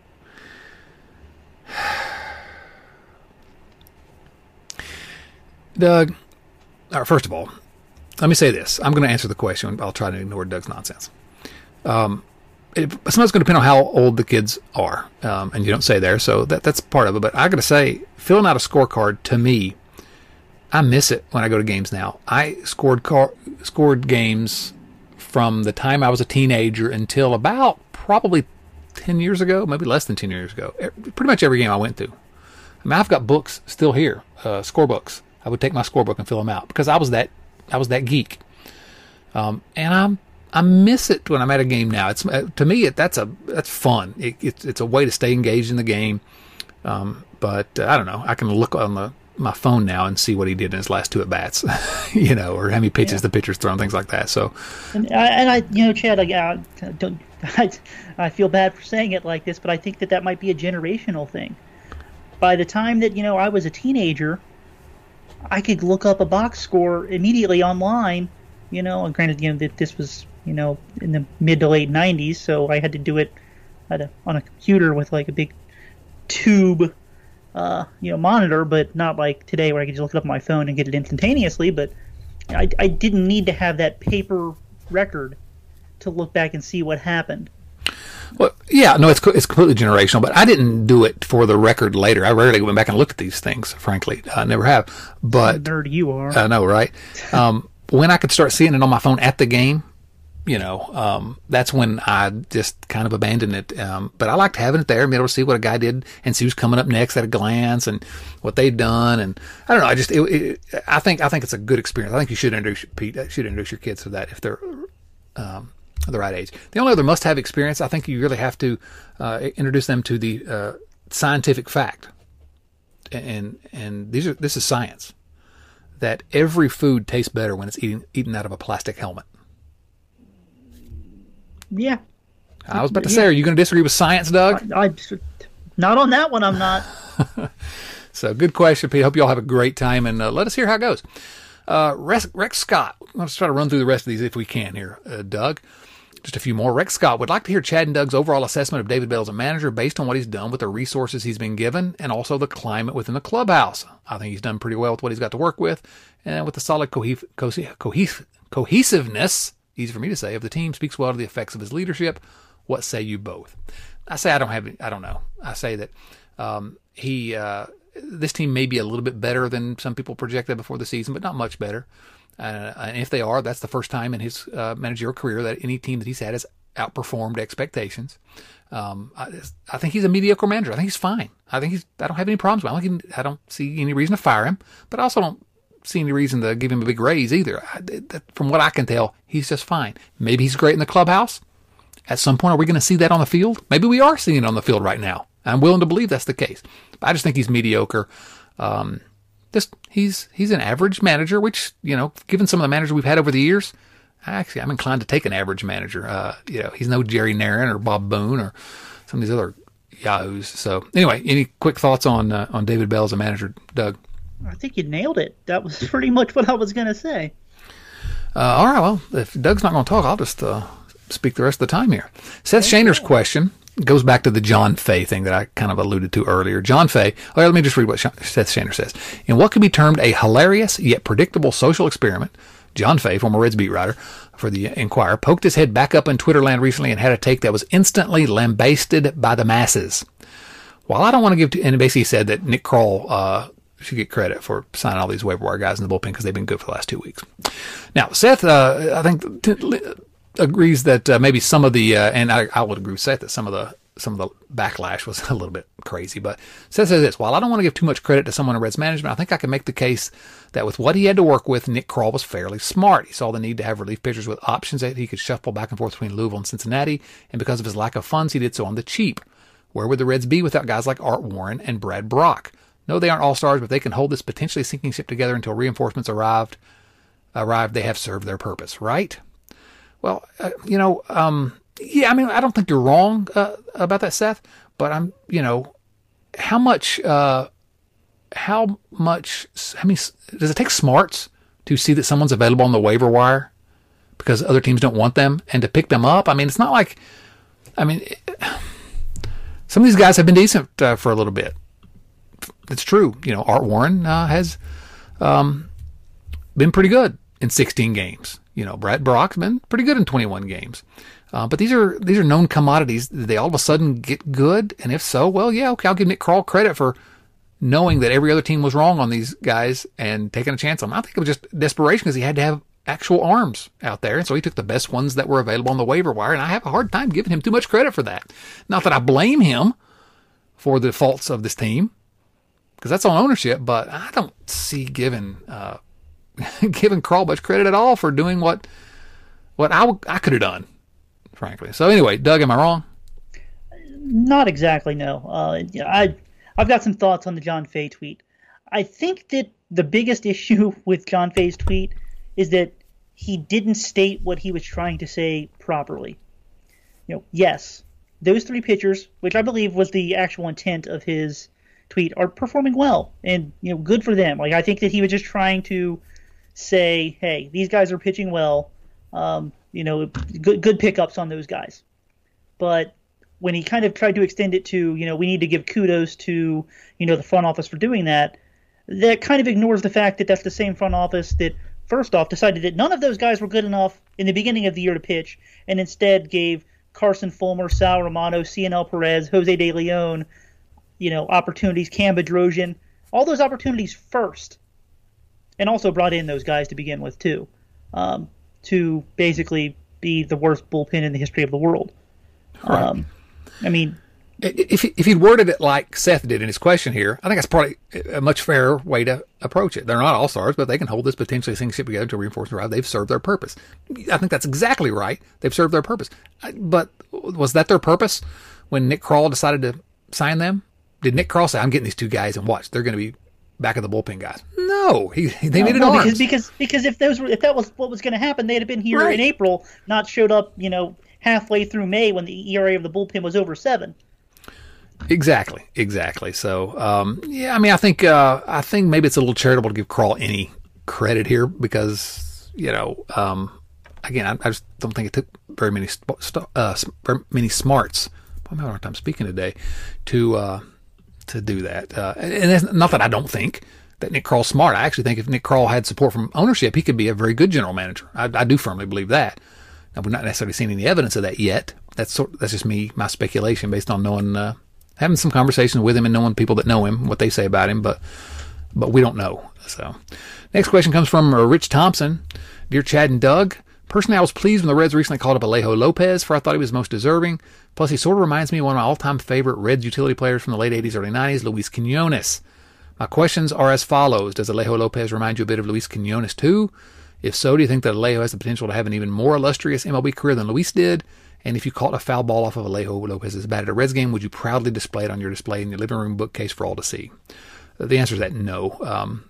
Doug, all right, first of all, let me say this. I'm going to answer the question. I'll try to ignore Doug's nonsense. Um, it, sometimes it's going to depend on how old the kids are, um, and you don't say there, so that that's part of it. But I got to say, filling out a scorecard, to me, I miss it when I go to games now. I scored car, scored games from the time I was a teenager until about probably ten years ago, maybe less than ten years ago. Pretty much every game I went to. I mean, I've got books still here, uh, score books. I would take my scorebook and fill them out because I was that I was that geek. Um, and I'm I miss it when I'm at a game now. It's uh, to me it, that's a that's fun. It, it's it's a way to stay engaged in the game. Um, but uh, I don't know. I can look on the my phone now and see what he did in his last two at bats, you know, or how many pitches yeah. the pitcher's thrown, things like that. So, and I, and I you know, Chad, I, I don't I, I feel bad for saying it like this, but I think that that might be a generational thing. By the time that you know I was a teenager, I could look up a box score immediately online, you know, and granted, you know, that this was, you know, in the mid to late nineties, so I had to do it at a, on a computer with like a big tube, uh, you know, monitor, but not like today where I could just look it up on my phone and get it instantaneously, but I, I didn't need to have that paper record to look back and see what happened. Well, yeah, no, it's it's completely generational, but I didn't do it for the record later. I rarely went back and looked at these things, frankly. I never have. But nerd you are. I know, right? Um, when I could start seeing it on my phone at the game, you know, um, that's when I just kind of abandoned it. Um, but I liked having it there and being able to see what a guy did and see who's coming up next at a glance and what they've done. And I don't know. I just, it, it, I think, I think it's a good experience. I think you should introduce Pete, should introduce your kids to that if they're, um, the right age. The only other must-have experience, I think you really have to uh, introduce them to the uh, scientific fact, and and these are this is science, that every food tastes better when it's eaten eaten out of a plastic helmet. Yeah, I was about to yeah. say, are you going to disagree with science, Doug? I, I not on that one. I'm not. So good question, Pete. Hope you all have a great time, and uh, let us hear how it goes. Uh, Rex, Rex Scott. Let's try to run through the rest of these if we can here, uh, Doug. Just a few more. Rex Scott would like to hear Chad and Doug's overall assessment of David Bell as a manager based on what he's done with the resources he's been given and also the climate within the clubhouse. I think he's done pretty well with what he's got to work with, and with the solid cohes- cohes- cohes- cohesiveness, easy for me to say, of the team speaks well to the effects of his leadership. What say you both? I say I don't have, I don't know. I say that um, he, uh, this team may be a little bit better than some people projected before the season, but not much better. Uh, and if they are, that's the first time in his uh, managerial career that any team that he's had has outperformed expectations. Um, I, I think he's a mediocre manager. I think he's fine. I think he's. I don't have any problems with him. I don't, I don't see any reason to fire him, but I also don't see any reason to give him a big raise either. I, that, from what I can tell, he's just fine. Maybe he's great in the clubhouse. At some point, are we going to see that on the field? Maybe we are seeing it on the field right now. I'm willing to believe that's the case. But I just think he's mediocre. Um, Just he's he's an average manager, which, you know, given some of the managers we've had over the years, actually I'm inclined to take an average manager. Uh, you know, he's no Jerry Narron or Bob Boone or some of these other yahoos. So anyway, any quick thoughts on uh, on David Bell as a manager, Doug? I think you nailed it. That was pretty much what I was going to say. Uh, all right, well, if Doug's not going to talk, I'll just uh, speak the rest of the time here. Seth Shaner's question goes back to the John Fay thing that I kind of alluded to earlier. John Fay, all right, let me just read what Seth Shaner says. In what could be termed a hilarious yet predictable social experiment, John Fay, former Reds beat writer for the Enquirer, poked his head back up in Twitterland recently and had a take that was instantly lambasted by the masses. While I don't want to give to, and basically said that Nick Krall uh, should get credit for signing all these waiver wire guys in the bullpen because they've been good for the last two weeks. Now, Seth, uh, I think, t- agrees that uh, maybe some of the, uh, and I, I would agree with Seth that some of the some of the backlash was a little bit crazy. But Seth says this: while I don't want to give too much credit to someone in Reds management, I think I can make the case that with what he had to work with, Nick Krall was fairly smart. He saw the need to have relief pitchers with options that he could shuffle back and forth between Louisville and Cincinnati, and because of his lack of funds, he did so on the cheap. Where would the Reds be without guys like Art Warren and Brad Brock? No, they aren't all-stars, but they can hold this potentially sinking ship together until reinforcements arrived. Arrived, they have served their purpose, right? Well, uh, you know, um, yeah, I mean, I don't think you're wrong uh, about that, Seth, but I'm, you know, how much, uh, how much, I mean, does it take smarts to see that someone's available on the waiver wire because other teams don't want them and to pick them up? I mean, it's not like, I mean, it, some of these guys have been decent uh, for a little bit. It's true. You know, Art Warren uh, has um, been pretty good in sixteen games. You know, Brad Brock's been pretty good in twenty-one games. Uh, but these are these are known commodities. Did they all of a sudden get good? And if so, well, yeah, okay, I'll give Nick Krall credit for knowing that every other team was wrong on these guys and taking a chance on them. I think it was just desperation because he had to have actual arms out there. And so he took the best ones that were available on the waiver wire. And I have a hard time giving him too much credit for that. Not that I blame him for the faults of this team, because that's on ownership, but I don't see giving uh, giving Krall much credit at all for doing what what I, I could have done, frankly. So anyway, Doug, am I wrong? Not exactly, no. Uh, I, I've got some thoughts on the John Fay tweet. I think that the biggest issue with John Fay's tweet is that he didn't state what he was trying to say properly. You know, yes, those three pitchers, which I believe was the actual intent of his tweet, are performing well, and you know, good for them. Like, I think that he was just trying to say, hey, these guys are pitching well. Um, you know, good good pickups on those guys. But when he kind of tried to extend it to, you know, we need to give kudos to, you know, the front office for doing that, that kind of ignores the fact that that's the same front office that, first off, decided that none of those guys were good enough in the beginning of the year to pitch, and instead gave Carson Fulmer, Sal Romano, C N L Perez, Jose De Leon, you know, opportunities, Cam Bedrosian, all those opportunities first, and also brought in those guys to begin with too, um, to basically be the worst bullpen in the history of the world. Right. Um, I mean, if if he'd worded it like Seth did in his question here, I think that's probably a much fairer way to approach it. They're not all stars, but they can hold this potentially sinking ship together to reinforce arrive. They've served their purpose. I think that's exactly right. They've served their purpose. But was that their purpose when Nick Krall decided to sign them? Did Nick Krall say, "I'm getting these two guys and watch, they're going to be back of the bullpen guys"? No, he they no, needed no, arms. because because because if those were if that was what was going to happen, they'd have been here Right. in April, not showed up, you know, halfway through May when the E R A of the bullpen was over seven. Exactly, exactly. So, um, yeah, I mean, I think uh, I think maybe it's a little charitable to give Krall any credit here because, you know, um, again, I, I just don't think it took very many st- st- uh, very many smarts. I'm having a hard time speaking today to uh, to do that. Uh, and it's not that I don't think that Nick Krall's smart. I actually think if Nick Krall had support from ownership, he could be a very good general manager. I, I do firmly believe that. Now, we've not necessarily seen any evidence of that yet. That's sort, that's just me, my speculation based on knowing. Uh, having some conversations with him and knowing people that know him, what they say about him, but but we don't know. So, next question comes from uh, Rich Thompson. Dear Chad and Doug, personally, I was pleased when the Reds recently called up Alejo Lopez, for I thought he was most deserving. Plus, he sort of reminds me of one of my all-time favorite Reds utility players from the late eighties, early nineties, Luis Quinones. My questions are as follows. Does Alejo Lopez remind you a bit of Luis Quinones too? If so, do you think that Alejo has the potential to have an even more illustrious M L B career than Luis did? And if you caught a foul ball off of Alejo Lopez's bat at a Reds game, would you proudly display it on your display in your living room bookcase for all to see? The answer is that no. Um,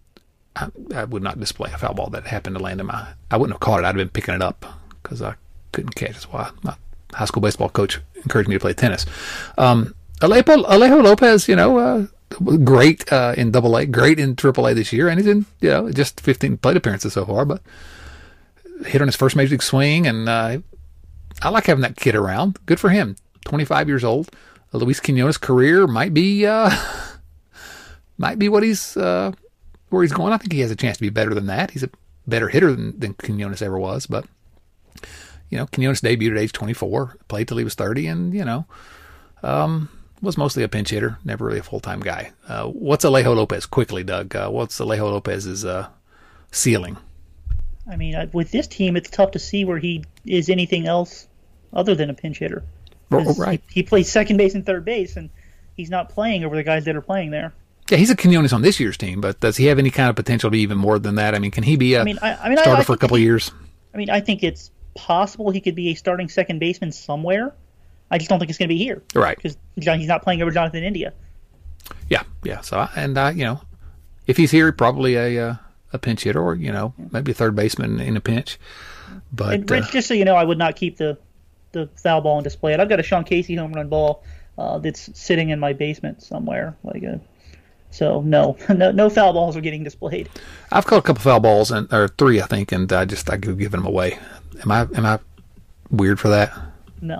I, I would not display a foul ball that happened to land in my... I wouldn't have caught it. I'd have been picking it up because I couldn't catch. That's why my high school baseball coach encouraged me to play tennis. Um, Alejo, Alejo Lopez, you know, uh, great uh, in Double A, great in Triple A this year, and he's in, you know, just fifteen plate appearances so far, but hit on his first major league swing, and uh, I like having that kid around. Good for him. twenty-five years old. Luis Quinones' career might be uh, might be what he's uh, where he's going. I think he has a chance to be better than that. He's a better hitter than, than Quinones ever was, but you know, Quinones debuted at age twenty-four, played till he was thirty, and you know, um, was mostly a pinch hitter, never really a full-time guy. Uh, what's Alejo Lopez? Quickly, Doug. Uh, what's Alejo Lopez's uh, ceiling? I mean, with this team, it's tough to see where he is anything else other than a pinch hitter. Oh, right. He, he plays second base and third base, and he's not playing over the guys that are playing there. Yeah, he's a Quinones on this year's team, but does he have any kind of potential to be even more than that? I mean, can he be a I mean, I, I mean, starter I, I for a couple he, of years? I mean, I think it's possible he could be a starting second baseman somewhere. I just don't think it's going to be here. Right. Because he's not playing over Jonathan India. Yeah, yeah. So, and, uh, you know, if he's here, probably a uh, a pinch hitter or, you know, maybe a third baseman in a pinch. But and Rich, uh, just so you know, I would not keep the, the foul ball on display. I've got a Sean Casey home run ball uh, that's sitting in my basement somewhere. Like a, so, no, no no foul balls are getting displayed. I've caught a couple foul balls, and or three, I think, and I just I give them away. Am I am I weird for that? No.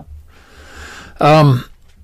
Um,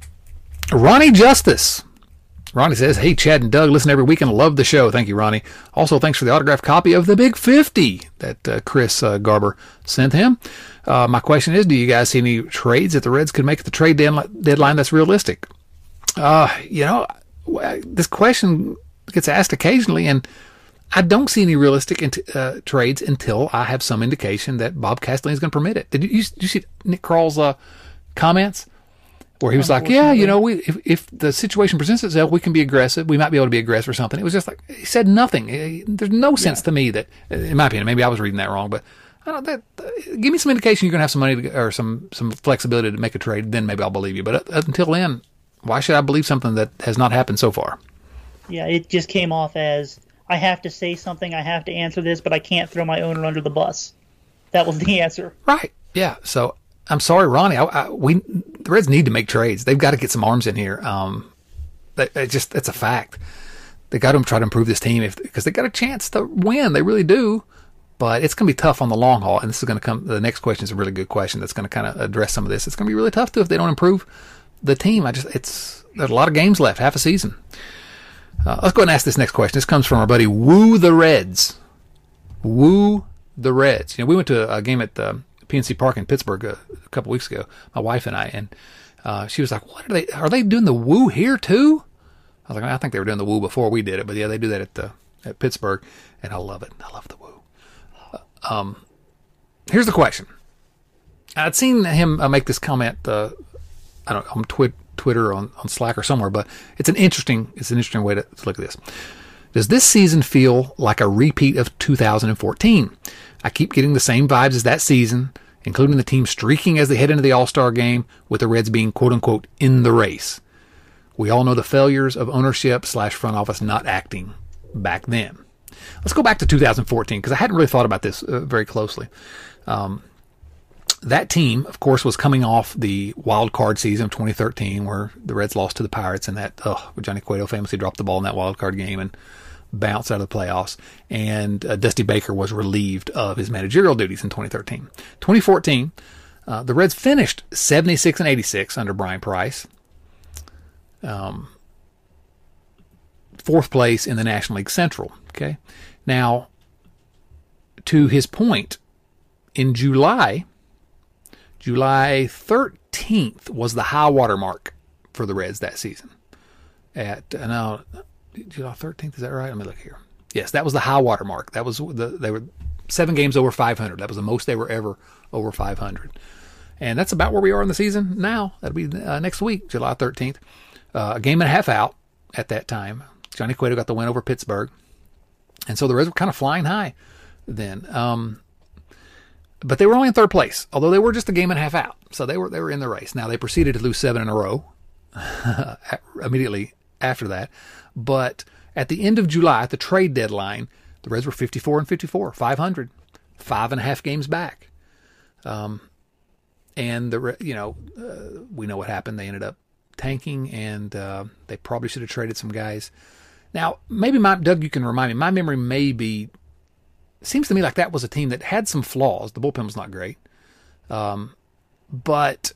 Ronnie Justice. Ronnie says, "Hey, Chad and Doug, listen every week and love the show." Thank you, Ronnie. Also, thanks for the autographed copy of the Big fifty that uh, Chris uh, Garber sent him. Uh, my question is, do you guys see any trades that the Reds could make at the trade deadline that's realistic? Uh, you know, this question gets asked occasionally, and I don't see any realistic uh, trades until I have some indication that Bob Castellini is going to permit it. Did you, you, did you see Nick Krall's uh, comments? Where he was like, yeah, you know, we if, if the situation presents itself, we can be aggressive. We might be able to be aggressive or something. It was just like, he said nothing. There's no sense yeah. to me that, in my opinion, maybe I was reading that wrong, but I don't, that, uh, give me some indication you're going to have some money to, or some, some flexibility to make a trade, then maybe I'll believe you. But uh, until then, why should I believe something that has not happened so far? Yeah, it just came off as, I have to say something, I have to answer this, but I can't throw my owner under the bus. That was the answer. Right, yeah, so I'm sorry, Ronnie. I, I, we the Reds need to make trades. They've got to get some arms in here. Um, that, that just that's a fact. They got to try to improve this team if because they got a chance to win. They really do, but it's going to be tough on the long haul. And this is going to come. The next question is a really good question that's going to kind of address some of this. It's going to be really tough too if they don't improve the team. I just it's there's a lot of games left, half a season. Uh, let's go ahead and ask this next question. This comes from our buddy Woo the Reds. Woo the Reds. You know, we went to a game at the P N C Park in Pittsburgh a, a couple weeks ago, my wife and I, and uh, she was like, "What are they? Are they doing the woo here too?" I was like, "I think they were doing the woo before we did it, but yeah, they do that at the at Pittsburgh, and I love it. I love the woo." Uh, um, here's the question. I'd seen him uh, make this comment. Uh, I don't know, on twi- Twitter, or on, on Slack, or somewhere, but it's an interesting it's an interesting way to, to look at this. Does this season feel like a repeat of two thousand fourteen? I keep getting the same vibes as that season, including the team streaking as they head into the All-Star game, with the Reds being quote-unquote in the race. We all know the failures of ownership slash front office not acting back then. Let's go back to two thousand fourteen, because I hadn't really thought about this uh, very closely. Um, that team, of course, was coming off the wild card season of twenty thirteen, where the Reds lost to the Pirates, and that, oh, where Johnny Cueto famously dropped the ball in that wild card game and bounced out of the playoffs, and uh, Dusty Baker was relieved of his managerial duties in twenty thirteen. twenty fourteen, uh, the Reds finished seventy-six and eighty-six under Brian Price, um, fourth place in the National League Central. Okay, now to his point, in July, July thirteenth was the high water mark for the Reds that season. At uh, now. July thirteenth, is that right? Let me look here. Yes, that was the high water mark. That was the they were seven games over five hundred. That was the most they were ever over five hundred. And that's about where we are in the season now. That'll be uh, next week, July thirteenth. Uh, a game and a half out at that time. Johnny Cueto got the win over Pittsburgh. And so the Reds were kind of flying high then. Um, but they were only in third place, although they were just a game and a half out. So they were they were in the race. Now, they proceeded to lose seven in a row immediately after that. But at the end of July, at the trade deadline, the Reds were fifty-four and fifty-four, five hundred, five and a half games back. Um, and the you know uh, we know what happened. They ended up tanking, and uh, they probably should have traded some guys. Now, maybe my Doug, you can remind me. My memory may be. Seems to me like that was a team that had some flaws. The bullpen was not great, um, but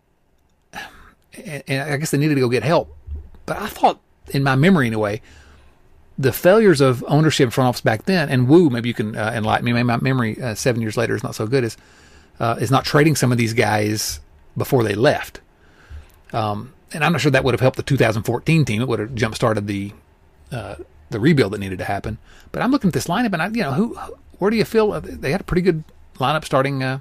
and, and I guess they needed to go get help. But I thought, in my memory anyway, the failures of ownership and front office back then, and Woo, maybe you can uh, enlighten me. Maybe my memory uh, seven years later is not so good. Is uh, is not trading some of these guys before they left. Um, and I'm not sure that would have helped the two thousand fourteen team. It would have jump started the uh, the rebuild that needed to happen. But I'm looking at this lineup, and I, you know, who, where do you feel they had a pretty good lineup starting uh,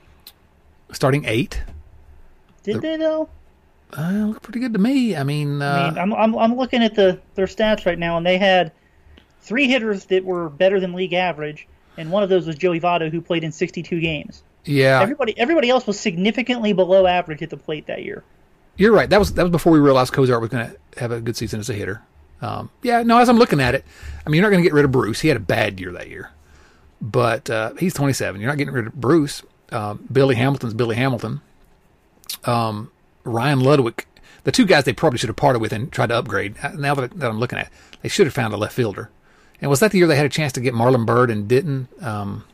starting eight? Did the, they though? Uh, look pretty good to me. I mean, uh, I mean, I'm I'm I'm looking at the their stats right now, and they had three hitters that were better than league average, and one of those was Joey Votto, who played in sixty-two games. Yeah. Everybody everybody else was significantly below average at the plate that year. You're right. That was that was before we realized Cozart was going to have a good season as a hitter. Um, yeah, no, as I'm looking at it, I mean, you're not going to get rid of Bruce. He had a bad year that year. But uh, he's twenty-seven. You're not getting rid of Bruce. Uh, Billy Hamilton's Billy Hamilton. Um, Ryan Ludwig, the two guys they probably should have parted with and tried to upgrade. Now that, that I'm looking at, they should have found a left fielder. And was that the year they had a chance to get Marlon Byrd and didn't? Um,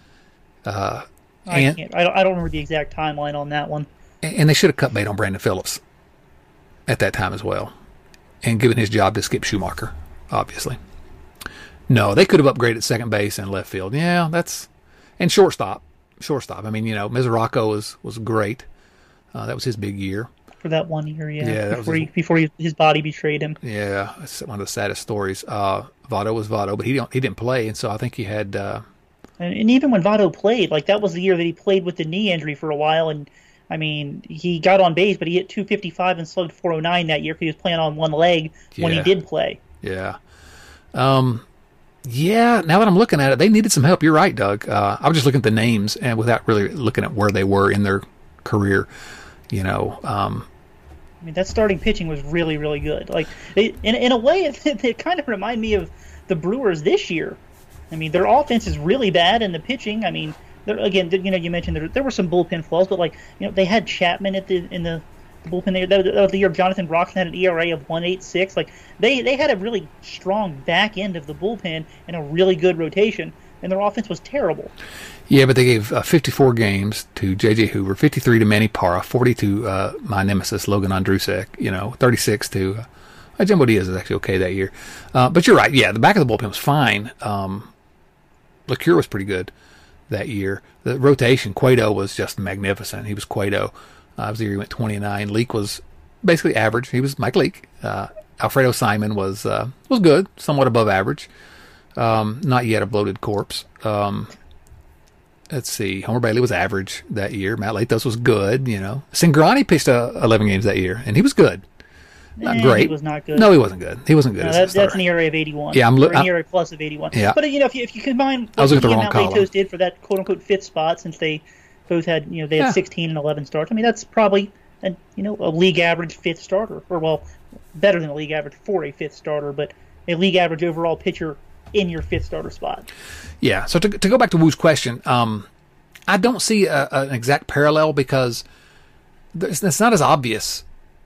uh, I and, can't. I don't, I don't remember the exact timeline on that one. And they should have cut bait on Brandon Phillips at that time as well, and given his job to Skip Schumacher, obviously. No, they could have upgraded second base and left field. Yeah, that's and shortstop. Shortstop. I mean, you know, Mizurako was was great. Uh, that was his big year. For that one year, yeah. Yeah, that before was he, before he, his body betrayed him. Yeah, it's one of the saddest stories. Uh, Votto was Votto, but he don't he didn't play, and so I think he had. Uh, and, and even when Votto played, like that was the year that he played with the knee injury for a while, and I mean, he got on base, but he hit two fifty-five and slugged four oh nine that year because he was playing on one leg yeah. when he did play. Yeah. Um. Yeah, now that I'm looking at it, they needed some help. You're right, Doug. Uh, I was just looking at the names and without really looking at where they were in their career, you know. Um, I mean, that starting pitching was really, really good. Like, they, in in a way, it, it kind of reminded me of the Brewers this year. I mean, their offense is really bad, and the pitching, I mean, again, you know, you mentioned there, there were some bullpen flaws, but, like, you know, they had Chapman at the in the the bullpen there. That was the year Jonathan Broxton had an E R A of one point eight six. Like they, they had a really strong back end of the bullpen and a really good rotation, and their offense was terrible. Yeah, but they gave uh, fifty-four games to J J Hoover, fifty-three to Manny Parra, forty to uh, my nemesis Logan Andrusek, you know, thirty-six to uh, Jimbo Diaz is actually okay that year. Uh, but you're right. Yeah, the back of the bullpen was fine. Um, LeCure was pretty good that year. The rotation, Cueto was just magnificent. He was Cueto. Uh, it was the year he went twenty-nine. Leake was basically average. He was Mike Leake. Uh, Alfredo Simon was uh, was good, somewhat above average. Um, not yet a bloated corpse. Um, let's see. Homer Bailey was average that year. Matt Latos was good, you know. Cingrani pitched uh, eleven games that year, and he was good. Not eh, great. He was not good. No, he wasn't good. He wasn't good. No, as that, a starter. that's an E R A of eighty-one. Yeah, I'm looking. lo- an E R A plus of eighty-one. Yeah. But, you know, if you, if you combine I was what looking he at and the Matt wrong column. Latos did for that quote-unquote fifth spot, since they both had, you know, they had Yeah. sixteen and eleven starts, I mean, that's probably, a, you know, a league average fifth starter. Or, well, better than a league average for a fifth starter, but a league average overall pitcher in your fifth starter spot. Yeah. So to to go back to Woo's question, um, I don't see a, an exact parallel because it's, it's not as obvious.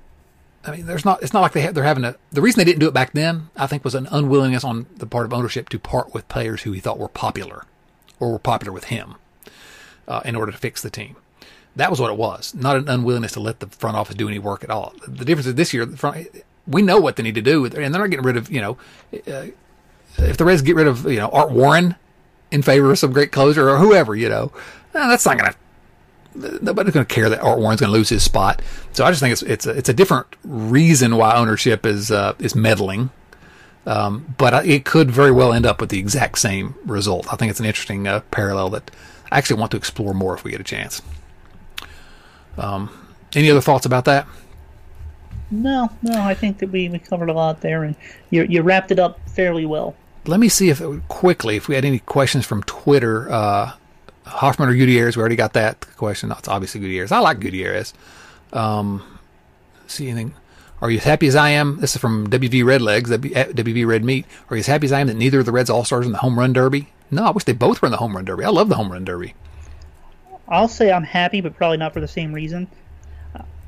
I mean, there's not. It's not like they have, they're having a. The reason they didn't do it back then, I think, was an unwillingness on the part of ownership to part with players who he thought were popular, or were popular with him, uh, in order to fix the team. That was what it was. Not an unwillingness to let the front office do any work at all. The difference is this year, the front, we know what they need to do, and they're not getting rid of. You know, uh, if the Reds get rid of, you know, Art Warren in favor of some great closer or whoever, you know, eh, that's not going to. Nobody's going to care that Art Warren's going to lose his spot. So I just think it's it's a, it's a different reason why ownership is uh, is meddling. Um, but it could very well end up with the exact same result. I think it's an interesting uh, parallel that I actually want to explore more if we get a chance. Um, any other thoughts about that? No, no, I think that we, we covered a lot there, and you you wrapped it up fairly well. Let me see if quickly if we had any questions from Twitter. Uh, Hoffman or Gutierrez? We already got that question. No, it's obviously Gutierrez. I like Gutierrez. Um, see anything? Are you as happy as I am? This is from W V Red Legs, W V Red Meat. Are you as happy as I am that neither of the Reds All-Stars in the Home Run Derby? No, I wish they both were in the Home Run Derby. I love the Home Run Derby. I'll say I'm happy, but probably not for the same reason.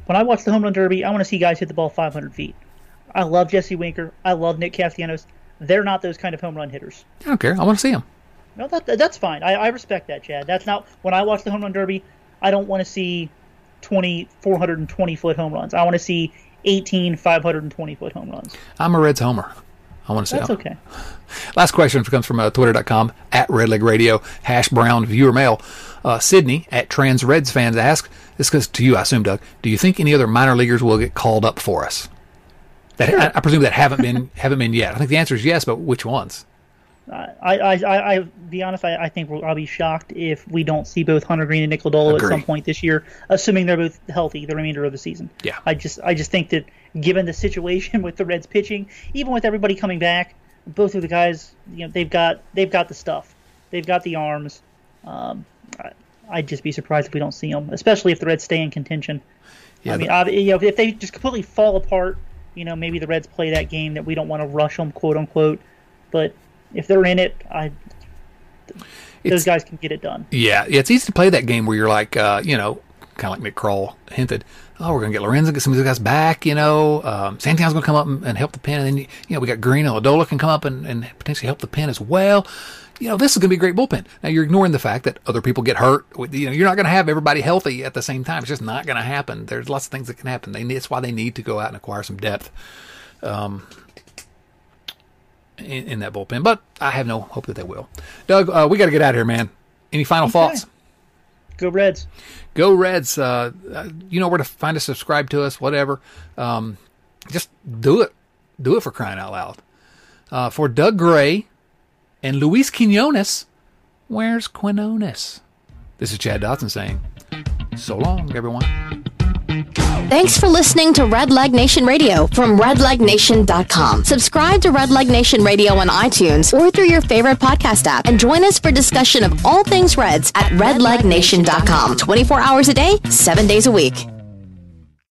when I watch the Home Run Derby, I want to see guys hit the ball five hundred feet. I love Jesse Winker. I love Nick Castellanos. They're not those kind of home run hitters. I don't care. I want to see them. No, that, that's fine. I, I respect that, Chad. That's not when I watch the Home Run Derby. I don't want to see twenty, four hundred twenty foot home runs. I want to see eighteen, five hundred twenty foot home runs. I'm a Reds homer. I want to see That's them. okay. Last question comes from uh, twitter dot com at Redleg Radio, hash brown viewer mail. Uh, Sydney at Trans Reds fans asks, this goes to you, I assume, Doug. Do you think any other minor leaguers will get called up for us? That Sure. I, I presume that haven't been haven't been yet. I think the answer is yes, but which ones? I, I, I, I be honest. I, I think we'll, I'll be shocked if we don't see both Hunter Green and Nick Lodolo at Agree. some point this year, assuming they're both healthy the remainder of the season. Yeah. I just, I just think that given the situation with the Reds pitching, even with everybody coming back, both of the guys, you know, they've got, they've got the stuff, they've got the arms. Um, I, I'd just be surprised if we don't see them, especially if the Reds stay in contention. Yeah, I mean, the- I, you know, if they just completely fall apart, you know, maybe the Reds play that game that we don't want to rush them, quote unquote, but. If they're in it, I those It's- guys can get it done. Yeah, it's easy to play that game where you're like, uh, you know, kind of like Mick Kroll hinted, oh, we're going to get Lorenzo, get some of these guys back, you know, um, Santiago's going to come up and, and help the pen, and then, you know, we got Green and Lodolo can come up and, and potentially help the pen as well. You know, this is going to be a great bullpen. Now, you're ignoring the fact that other people get hurt. You know, you're not going to have everybody healthy at the same time. It's just not going to happen. There's lots of things that can happen. They need, that's why they need to go out and acquire some depth. Um, In, in that bullpen, but I have no hope that they will. Doug, uh, we got to get out of here, man. Any final Okay. thoughts? Go Reds. Go Reds. Uh, uh, you know where to find us, subscribe to us, whatever. Um, just do it. Do it for crying out loud. Uh, for Doug Gray and Luis Quinones, where's Quinones? This is Chad Dotson saying, so long, everyone. Thanks for listening to Red Leg Nation Radio from red leg nation dot com. Subscribe to Red Leg Nation Radio on iTunes or through your favorite podcast app and join us for discussion of all things Reds at red leg nation dot com. twenty-four hours a day, seven days a week.